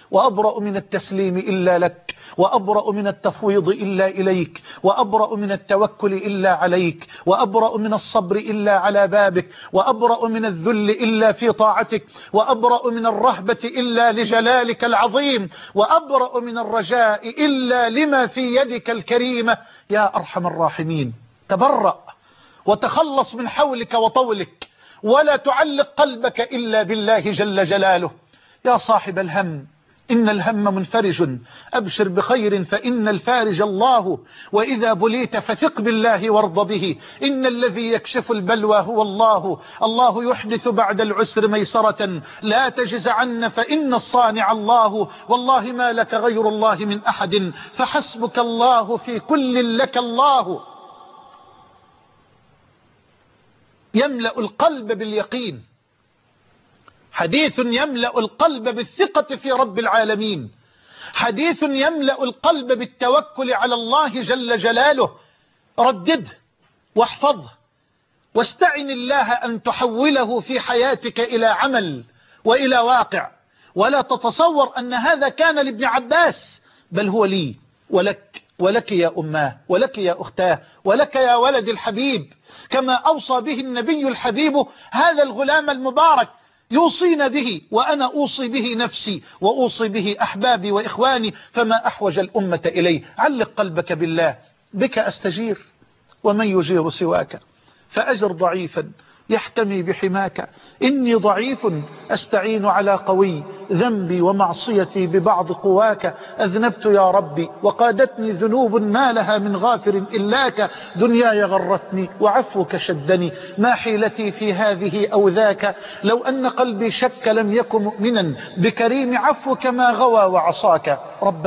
وأبرأ من التسليم إلا لك، وأبرأ من التفويض إلا إليك، وأبرأ من التوكل إلا عليك، وأبرأ من الصبر إلا على بابك، وأبرأ من الذل إلا في طاعتك، وأبرأ من الرهبة إلا لجلالك العظيم، وأبرأ من الرجاء إلا لما في يدك الكريمة يا أرحم الراحمين. تبرأ وتخلص من حولك وطولك، ولا تعلق قلبك إلا بالله جل جلاله. يا صاحب الهم، إن الهم منفرج، أبشر بخير فإن الفارج الله، وإذا بليت فثق بالله وارض به، إن الذي يكشف البلوى هو الله، الله يحدث بعد العسر ميسرة، لا تجز عنا فإن الصانع الله، والله ما لك غير الله من أحد، فحسبك الله في كل لك الله. يملأ القلب باليقين، حديث يملأ القلب بالثقة في رب العالمين، حديث يملأ القلب بالتوكل على الله جل جلاله. ردده واحفظه، واستعن الله أن تحوله في حياتك إلى عمل وإلى واقع. ولا تتصور أن هذا كان لابن عباس، بل هو لي ولك، ولك يا أماه، ولك يا أختاه، ولك يا ولد الحبيب، كما أوصى به النبي الحبيب هذا الغلام المبارك، يوصينا به، وأنا أوصي به نفسي وأوصي به أحبابي وإخواني، فما أحوج الأمة إليه. علق قلبك بالله، بك أستجير ومن يجير سواك، فأجر ضعيفا يحتمي بحماك، إني ضعيف أستعين على قوي، ذنبي ومعصيتي ببعض قواك، أذنبت يا ربي وقادتني ذنوب ما لها من غافر إلاك، دنياي غرتني وعفوك شدني، ما حيلتي في هذه أو ذاك، لو أن قلبي شك لم يكن مؤمنا بكريم عفوك ما غوى وعصاك.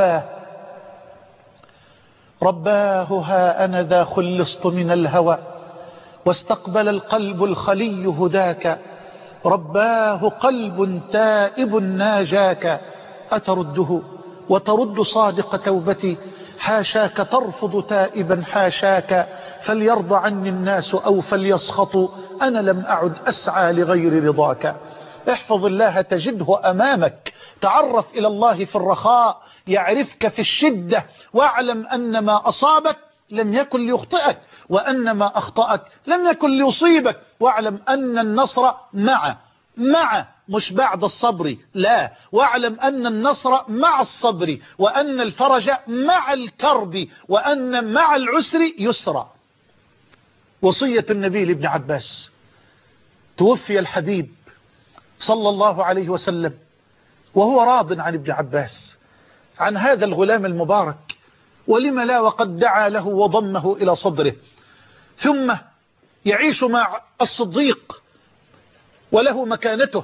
رباه ها أنا ذا خلصت من الهوى، واستقبل القلب الخلي هداك، رباه قلب تائب ناجاك، أترده وترد صادق توبتي، حاشاك ترفض تائبا حاشاك، فليرضى عني الناس أو فليسخطوا، أنا لم أعد أسعى لغير رضاك. احفظ الله تجده أمامك، تعرف إلى الله في الرخاء يعرفك في الشدة، واعلم أن ما أصابك لم يكن ليخطئك، وأن ما أخطأك لم يكن ليصيبك، واعلم أن النصر مع مش بعد الصبر، لا، واعلم أن النصر مع الصبر، وأن الفرج مع الكرب، وأن مع العسر يسرا. وصية النبي لابن عباس. توفي الحبيب صلى الله عليه وسلم وهو راض عن ابن عباس، عن هذا الغلام المبارك، ولم لا وقد دعا له وضمه إلى صدره، ثم يعيش مع الصديق وله مكانته،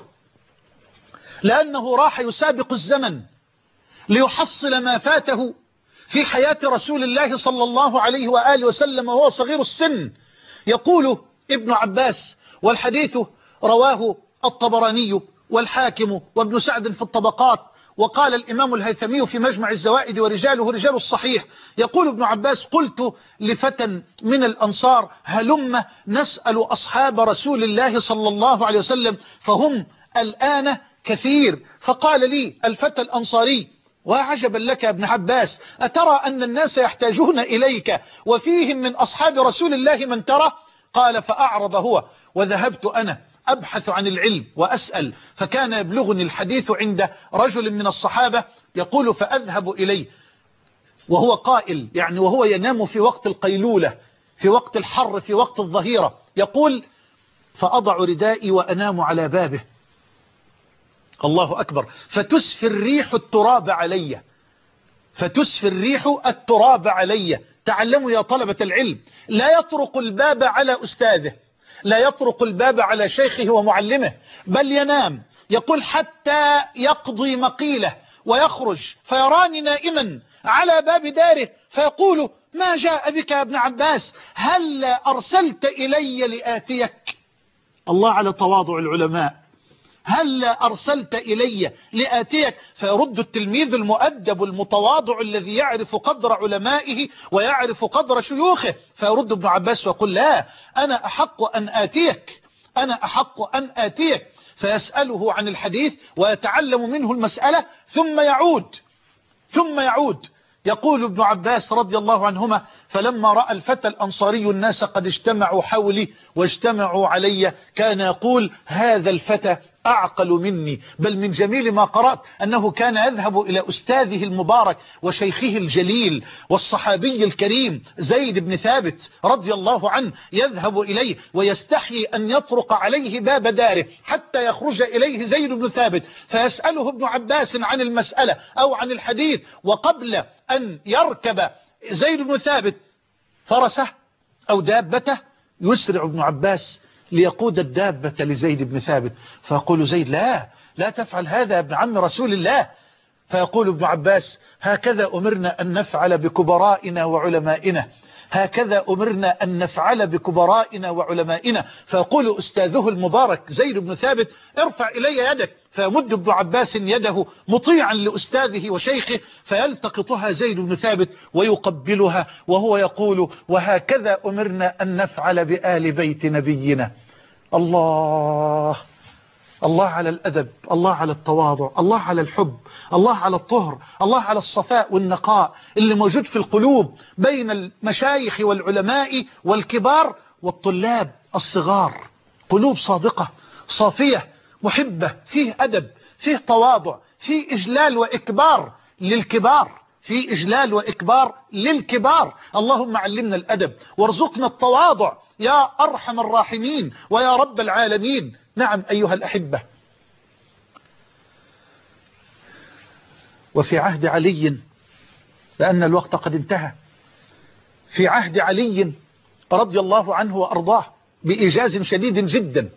لأنه راح يسابق الزمن ليحصل ما فاته في حياة رسول الله صلى الله عليه وآله وسلم وهو صغير السن. يقول ابن عباس، والحديث رواه الطبراني والحاكم وابن سعد في الطبقات، وقال الإمام الهيثمي في مجمع الزوائد ورجاله رجال الصحيح، يقول ابن عباس: قلت لفتى من الأنصار هلم نسأل أصحاب رسول الله صلى الله عليه وسلم فهم الآن كثير، فقال لي الفتى الأنصاري: وعجبا لك يا ابن عباس، أترى أن الناس يحتاجون إليك وفيهم من أصحاب رسول الله من ترى؟ قال: فأعرض هو وذهبت أنا أبحث عن العلم وأسأل، فكان يبلغني الحديث عند رجل من الصحابة، يقول: فأذهب إليه وهو قائل، يعني وهو ينام في وقت القيلولة، في وقت الحر، في وقت الظهيرة، يقول: فأضع ردائي وأنام على بابه، الله أكبر، فتسفي الريح التراب علي، فتسفي الريح التراب علي. تعلموا يا طلبة العلم، لا يطرق الباب على أستاذه، لا يطرق الباب على شيخه ومعلمه، بل ينام، يقول: حتى يقضي مقيله ويخرج، فيراني نائما على باب داره، فيقول: ما جاء بك يا ابن عباس؟ هل أرسلت إلي لآتيك؟ الله على تواضع العلماء. هل أرسلت إلي لآتيك؟ فيرد التلميذ المؤدب المتواضع الذي يعرف قدر علمائه ويعرف قدر شيوخه، فيرد ابن عباس ويقول: لا، أنا أحق أن آتيك، أنا أحق أن آتيك. فيسأله عن الحديث ويتعلم منه المسألة ثم يعود. يقول ابن عباس رضي الله عنهما: فلما رأى الفتى الأنصاري الناس قد اجتمعوا حولي واجتمعوا علي كان يقول: هذا الفتى أعقل مني. بل من جميل ما قرأت أنه كان يذهب إلى أستاذه المبارك وشيخه الجليل والصحابي الكريم زيد بن ثابت رضي الله عنه، يذهب إليه ويستحيي أن يطرق عليه باب داره حتى يخرج إليه زيد بن ثابت فيسأله ابن عباس عن المسألة أو عن الحديث، وقبل أن يركب زيد بن ثابت فرسه أو دابته يسرع ابن عباس ليقود الدابة لزيد بن ثابت، فيقول زيد: لا تفعل هذا يا ابن عم رسول الله. فيقول ابن عباس: هكذا أمرنا أن نفعل بكبرائنا وعلمائنا، هكذا أمرنا أن نفعل بكبرائنا وعلمائنا. فيقول أستاذه المبارك زيد بن ثابت: ارفع إلي يدك، فيمد ابن عباس يده مطيعا لأستاذه وشيخه، فيلتقطها زيد بن ثابت ويقبلها وهو يقول: وهكذا أمرنا أن نفعل بآل بيت نبينا. الله على الأدب، الله على التواضع، الله على الحب، الله على الطهر، الله على الصفاء والنقاء اللي موجود في القلوب بين المشايخ والعلماء والكبار والطلاب الصغار. قلوب صادقة صافية محبة، فيه أدب، فيه تواضع، فيه إجلال وإكبار للكبار، اللهم علمنا الأدب وارزقنا التواضع يا أرحم الراحمين ويا رب العالمين. نعم أيها الأحبة، وفي عهد علي، لأن الوقت قد انتهى، في عهد علي رضي الله عنه وأرضاه بإيجاز شديد جدا،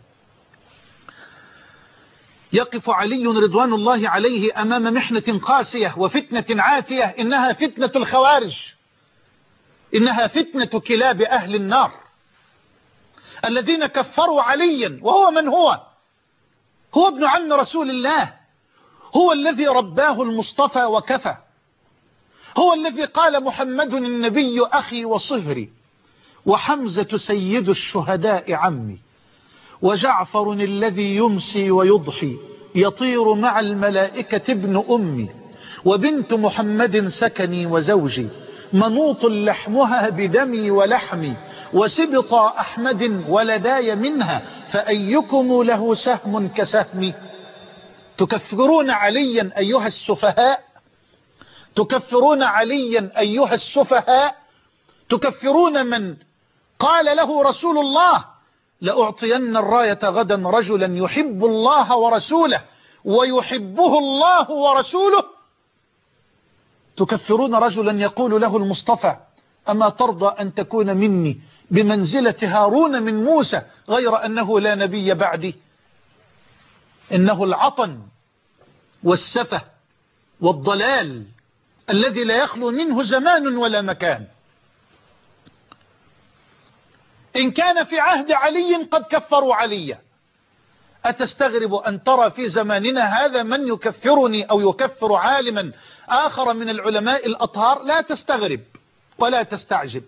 يقف علي رضوان الله عليه أمام محنة قاسية وفتنة عاتية، إنها فتنة الخوارج، إنها فتنة كلاب أهل النار الذين كفروا عليا. وهو من هو ابن عم رسول الله، هو الذي رباه المصطفى وكفى، هو الذي قال: محمد النبي أخي وصهري، وحمزة سيد الشهداء عمي، وجعفر الذي يمسي ويضحي يطير مع الملائكة ابن أمي، وبنت محمد سكني وزوجي منوط لحمها بدمي ولحمي، وسبط أحمد ولداي منها، فأيكم له سهم كسهمي. تكفرون عليا أيها السفهاء، تكفرون عليا أيها السفهاء، تكفرون من قال له رسول الله: لأعطين الراية غدا رجلا يحب الله ورسوله ويحبه الله ورسوله. تكفرون رجلا يقول له المصطفى: أما ترضى أن تكون مني بمنزلة هارون من موسى، غير أنه لا نبي بعدي. إنه العطن والسفه والضلال الذي لا يخلو منه زمان ولا مكان. إن كان في عهد علي قد كفروا عليا، أتستغرب أن ترى في زماننا هذا من يكفرني أو يكفر عالما آخر من العلماء الأطهار؟ لا تستغرب ولا تستعجب.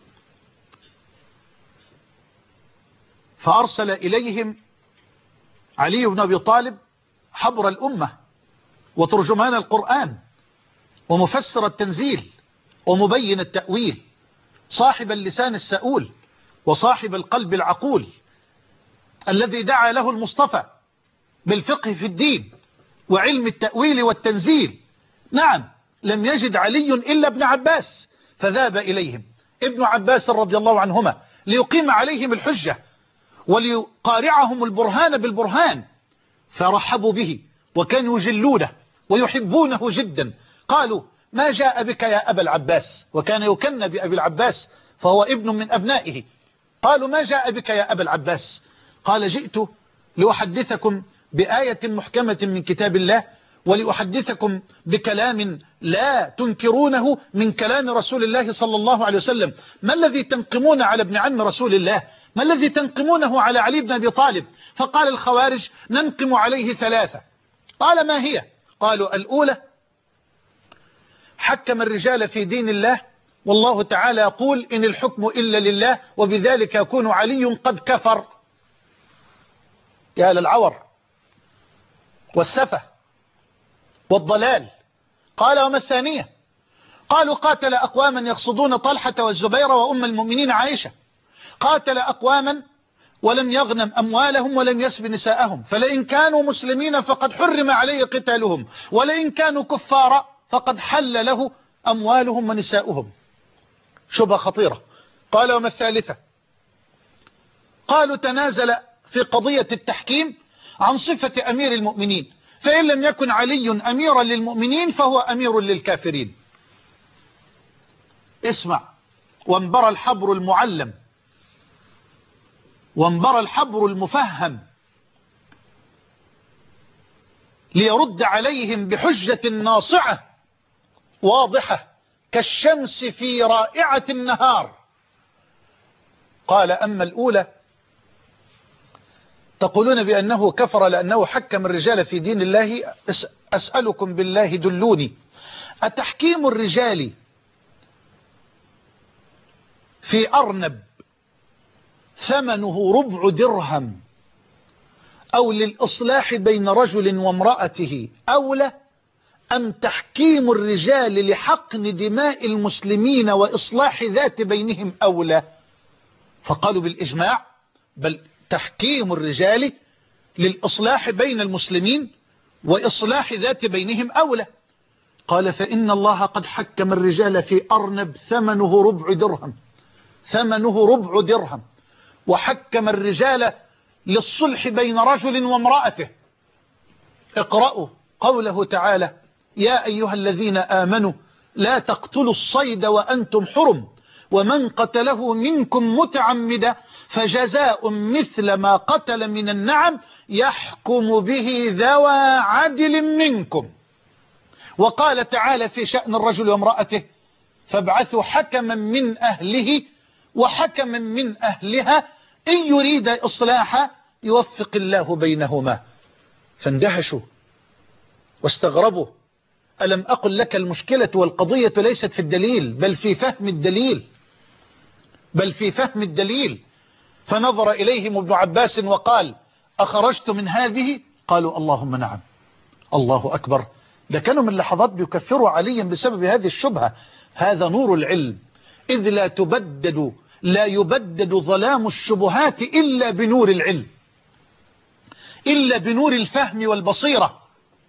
فأرسل إليهم علي بن أبي طالب حبر الأمة وترجمان القرآن ومفسر التنزيل ومبين التأويل، صاحب اللسان السؤول وصاحب القلب العقول، الذي دعا له المصطفى بالفقه في الدين وعلم التأويل والتنزيل. نعم، لم يجد علي إلا ابن عباس، فذهب إليهم ابن عباس رضي الله عنهما ليقيم عليهم الحجة وليقارعهم البرهان بالبرهان، فرحبوا به وكانوا يجلونه ويحبونه جدا. قالوا: ما جاء بك يا أبا العباس؟ وكان يكن بأبي العباس فهو ابن من أبنائه. قالوا: ما جاء بك يا أبا العباس؟ قال: جئت لأحدثكم بآية محكمة من كتاب الله، ولأحدثكم بكلام لا تنكرونه من كلام رسول الله صلى الله عليه وسلم. ما الذي تنقمون على ابن عم رسول الله؟ ما الذي تنقمونه على علي بن أبي طالب؟ فقال الخوارج: ننقم عليه ثلاثة. قال: ما هي؟ قالوا: الأولى: حكم الرجال في دين الله، والله تعالى يقول: إن الحكم إلا لله، وبذلك يكون علي قد كفر. يا للعور، والسفه والضلال. قال وما الثانية؟ قالوا قاتل أقواما يقصدون طلحة والزبير وأم المؤمنين عائشة. قاتل أقواما ولم يغنم أموالهم ولم يسب نساءهم، فلئن كانوا مسلمين فقد حرم عليه قتالهم، ولئن كانوا كفارا فقد حل له أموالهم ونساؤهم. شبهة خطيرة. قال وما الثالثة؟ قالوا تنازل في قضية التحكيم عن صفة أمير المؤمنين، فإن لم يكن علي أميرا للمؤمنين فهو أمير للكافرين. اسمع، وانبرى الحبر المعلم وانبرى الحبر المفهم ليرد عليهم بحجة ناصعة واضحة كالشمس في رائعة النهار. قال أما الأولى تقولون بأنه كفر لأنه حكم الرجال في دين الله. أسألكم بالله دلوني، أتحكيم الرجال في أرنب ثمنه ربع درهم أو للإصلاح بين رجل وامرأته أولى، أم تحكيم الرجال لحقن دماء المسلمين وإصلاح ذات بينهم أولى؟ فقالوا بالإجماع بل تحكيم الرجال للإصلاح بين المسلمين وإصلاح ذات بينهم أولى. قال فإن الله قد حكم الرجال في أرنب ثمنه ربع درهم وحكم الرجال للصلح بين رجل وامرأته. اقرأوا قوله تعالى يا أيها الذين آمنوا لا تقتلوا الصيد وأنتم حرم ومن قتله منكم متعمدا فجزاء مثل ما قتل من النعم يحكم به ذوى عدل منكم. وقال تعالى في شأن الرجل وامرأته فابعثوا حكما من أهله وحكما من أهلها إن يريد إصلاحا يوفق الله بينهما. فاندهشوا واستغربوا. ألم أقل لك المشكلة والقضية ليست في الدليل بل في فهم الدليل. فنظر إليهم ابن عباس وقال أخرجت من هذه؟ قالوا اللهم نعم. الله أكبر. ده كانوا من لحظات بيكفروا عليا بسبب هذه الشبهة. هذا نور العلم، إذ لا يبدد ظلام الشبهات إلا بنور العلم، إلا بنور الفهم والبصيرة.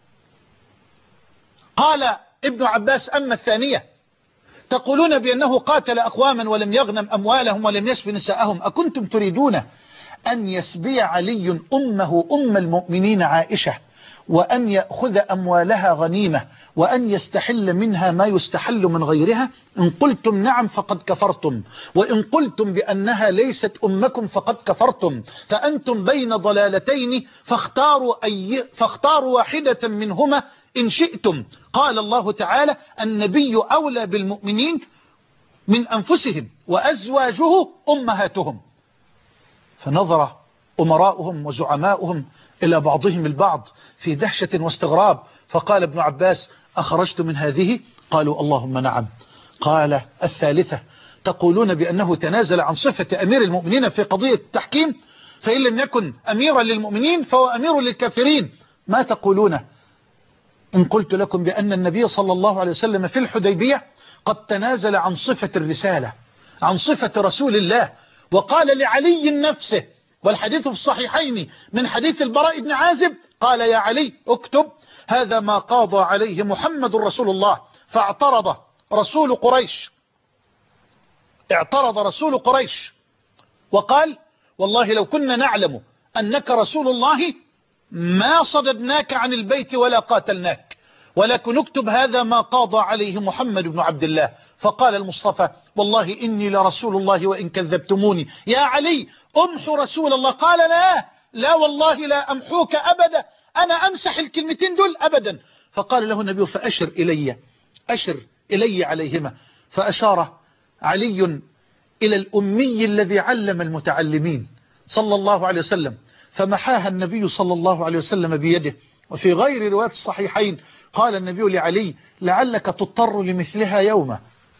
قال ابن عباس أما الثانية تقولون بأنه قاتل أقواما ولم يغنم أموالهم ولم يسب نساءهم، أكنتم تريدون أن يسبي علي أمه أم المؤمنين عائشة وأن يأخذ أموالها غنيمة وأن يستحل منها ما يستحل من غيرها؟ إن قلتم نعم فقد كفرتم، وإن قلتم بأنها ليست أمكم فقد كفرتم، فأنتم بين ضلالتين فاختاروا واحدة منهما إن شئتم. قال الله تعالى النبي أولى بالمؤمنين من أنفسهم وأزواجه أمهاتهم. فنظر أمراؤهم وزعماؤهم إلى بعضهم البعض في دهشة واستغراب. فقال ابن عباس أخرجت من هذه؟ قالوا اللهم نعم. قال الثالثة تقولون بأنه تنازل عن صفة أمير المؤمنين في قضية التحكيم، فإن لم يكن أميرا للمؤمنين فهو أمير للكافرين. ما تقولون إن قلت لكم بأن النبي صلى الله عليه وسلم في الحديبية قد تنازل عن صفة الرسالة، عن صفة رسول الله، وقال لعلي نفسه، والحديث في الصحيحين من حديث البراء بن عازب قال يا علي اكتب هذا ما قاضى عليه محمد رسول الله. فاعترض رسول قريش وقال والله لو كنا نعلم أنك رسول الله ما صددناك عن البيت ولا قاتلناك، ولكن اكتب هذا ما قاضى عليه محمد بن عبد الله. فقال المصطفى والله إني لرسول الله وإن كذبتموني. يا علي أمحو رسول الله. قال لا والله لا أمحوك أبدا، أنا أمسح الكلمتين دول أبدا. فقال له النبي فأشر إلي عليهما. فأشار علي إلى الأمي الذي علم المتعلمين صلى الله عليه وسلم، فمحاها النبي صلى الله عليه وسلم بيده. وفي غير رواية الصحيحين قال النبي لعلي لعلك تضطر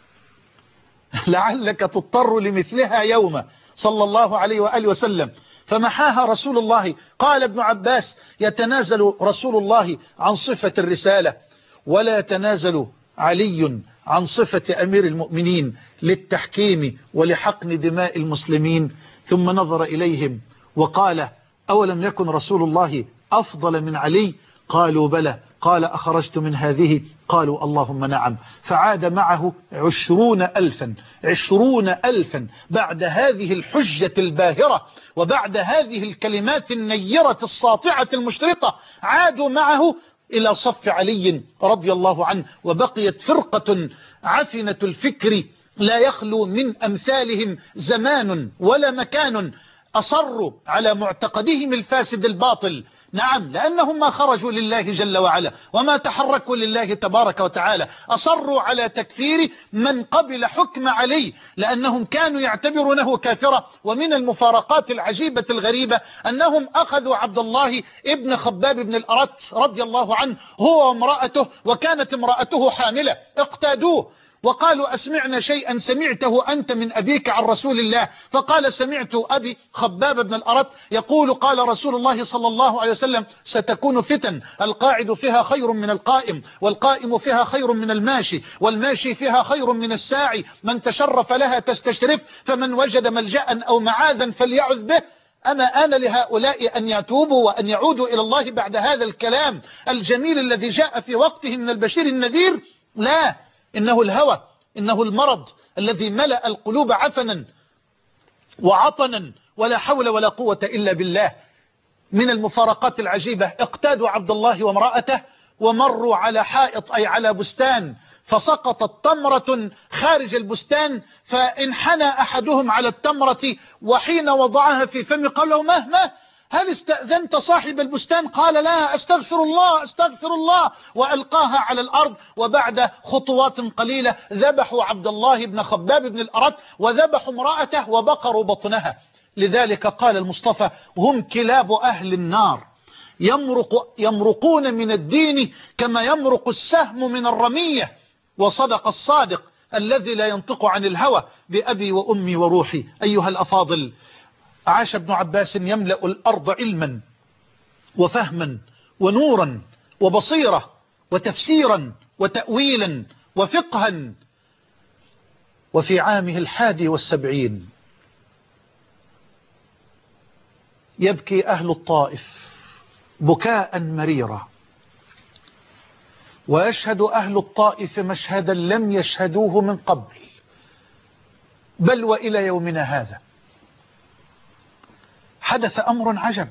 لمثلها يوما صلى الله عليه وآله وسلم. فمحاها رسول الله. قال ابن عباس: يتنازل رسول الله عن صفة الرسالة ولا يتنازل علي عن صفة أمير المؤمنين للتحكيم ولحقن دماء المسلمين. ثم نظر إليهم وقال: أولم يكن رسول الله أفضل من علي؟ قالوا: بلى. قال: أخرجت من هذه؟ قالوا: اللهم نعم. فعاد معه 20,000 بعد هذه الحجة الباهرة وبعد هذه الكلمات النيرة الساطعة المشرقة، عادوا معه إلى صف علي رضي الله عنه. وبقيت فرقة عفنة الفكر لا يخلو من أمثالهم زمان ولا مكان، أصروا على معتقدهم الفاسد الباطل. نعم، لأنهم ما خرجوا لله جل وعلا وما تحركوا لله تبارك وتعالى. أصروا على تكفير من قبل حكم علي لأنهم كانوا يعتبرونه كافرا. ومن المفارقات العجيبة الغريبة أنهم أخذوا عبد الله ابن خباب بن الأرت رضي الله عنه هو وامرأته، وكانت امرأته حاملة، اقتادوه وقالوا: أسمعنا شيئا سمعته أنت من أبيك عن رسول الله. فقال: سمعت أبي خباب بن الأرت يقول: قال رسول الله صلى الله عليه وسلم: ستكون فتن، القاعد فيها خير من القائم، والقائم فيها خير من الماشي، والماشي فيها خير من الساعي، من تشرف لها تستشرف، فمن وجد ملجأ أو معاذا فليعذ به. أما آن لهؤلاء أن يتوبوا وأن يعودوا إلى الله بعد هذا الكلام الجميل الذي جاء في وقته من البشير النذير؟ لا، إنه الهوى، إنه المرض الذي ملأ القلوب عفنا وعطنا، ولا حول ولا قوة إلا بالله. من المفارقات العجيبة: اقتادوا عبد الله وامرأته ومروا على حائط، أي على بستان، فسقطت تمرة خارج البستان، فانحنى أحدهم على التمرة وحين وضعها في فمه قال له: مهما هل استأذنت صاحب البستان؟ قال: لا، أستغفر الله أستغفر الله، وألقاها على الأرض. وبعد خطوات قليلة ذبحوا عبد الله بن خباب بن الأرت وذبحوا امرأته وبقروا بطنها. لذلك قال المصطفى: هم كلاب أهل النار، يمرقون من الدين كما يمرق السهم من الرمية. وصدق الصادق الذي لا ينطق عن الهوى: بأبي وأمي وروحي. أيها الأفاضل، عاش ابن عباس يملأ الأرض علما وفهما ونورا وبصيرة وتفسيرا وتأويلا وفقها. وفي عامه 71 يبكي أهل الطائف بكاء مريرا، ويشهد أهل الطائف مشهدا لم يشهدوه من قبل بل وإلى يومنا هذا. حدث أمر عجب،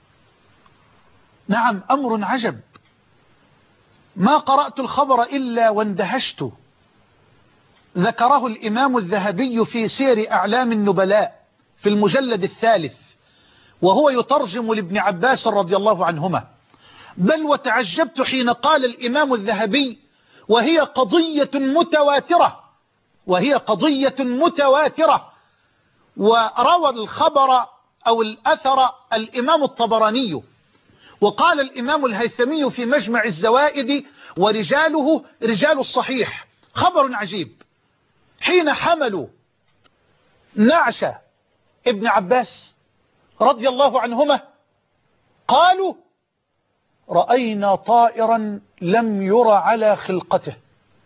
نعم أمر عجب، ما قرأت الخبر إلا واندهشت. ذكره الإمام الذهبي في سير أعلام النبلاء في المجلد 3، وهو يترجم لابن عباس رضي الله عنهما. بل وتعجبت حين قال الإمام الذهبي: وهي قضية متواترة، وهي قضية متواترة. وروى الخبر أو الأثر الإمام الطبراني، وقال الإمام الهيثمي في مجمع الزوائد: ورجاله رجال الصحيح. خبر عجيب. حين حملوا نعش ابن عباس رضي الله عنهما قالوا: رأينا طائرا لم ير على خلقته،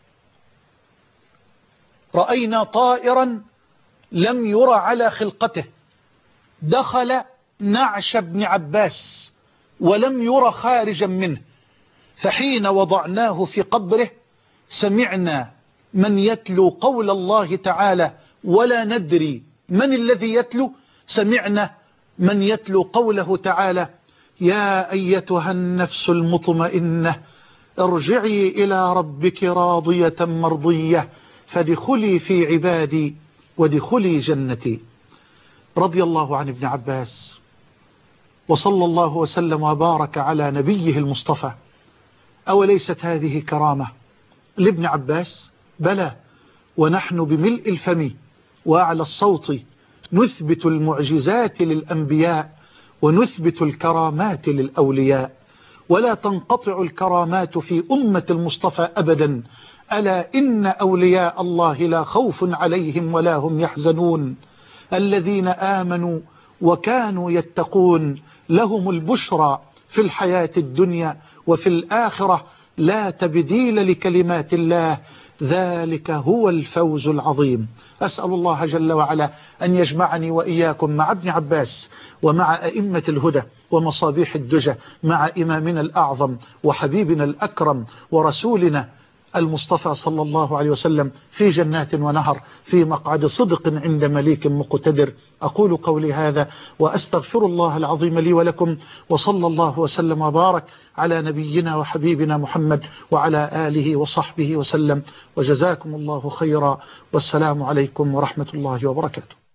رأينا طائرا لم ير على خلقته، دخل نعش ابن عباس ولم ير خارجا منه، فحين وضعناه في قبره سمعنا من يتلو قول الله تعالى ولا ندري من الذي يتلو. سمعنا من يتلو قوله تعالى: يا أيتها النفس المطمئنة ارجعي إلى ربك راضية مرضية فادخلي في عبادي وادخلي جنتي. رضي الله عن ابن عباس، وصلى الله وسلم وبارك على نبيه المصطفى. أوليست هذه كرامة لابن عباس؟ بلى، ونحن بملء الفم وأعلى الصوت نثبت المعجزات للأنبياء ونثبت الكرامات للأولياء، ولا تنقطع الكرامات في أمة المصطفى أبدا. ألا إن أولياء الله لا خوف عليهم ولا هم يحزنون، الذين آمنوا وكانوا يتقون لهم البشرى في الحياة الدنيا وفي الآخرة، لا تبديل لكلمات الله، ذلك هو الفوز العظيم. أسأل الله جل وعلا أن يجمعني وإياكم مع ابن عباس ومع أئمة الهدى ومصابيح الدجى، مع إمامنا الأعظم وحبيبنا الأكرم ورسولنا المصطفى صلى الله عليه وسلم في جنات ونهر في مقعد صدق عند مليك مقتدر. أقول قولي هذا وأستغفر الله العظيم لي ولكم، وصلى الله وسلم وبارك على نبينا وحبيبنا محمد وعلى آله وصحبه وسلم، وجزاكم الله خيرا، والسلام عليكم ورحمة الله وبركاته.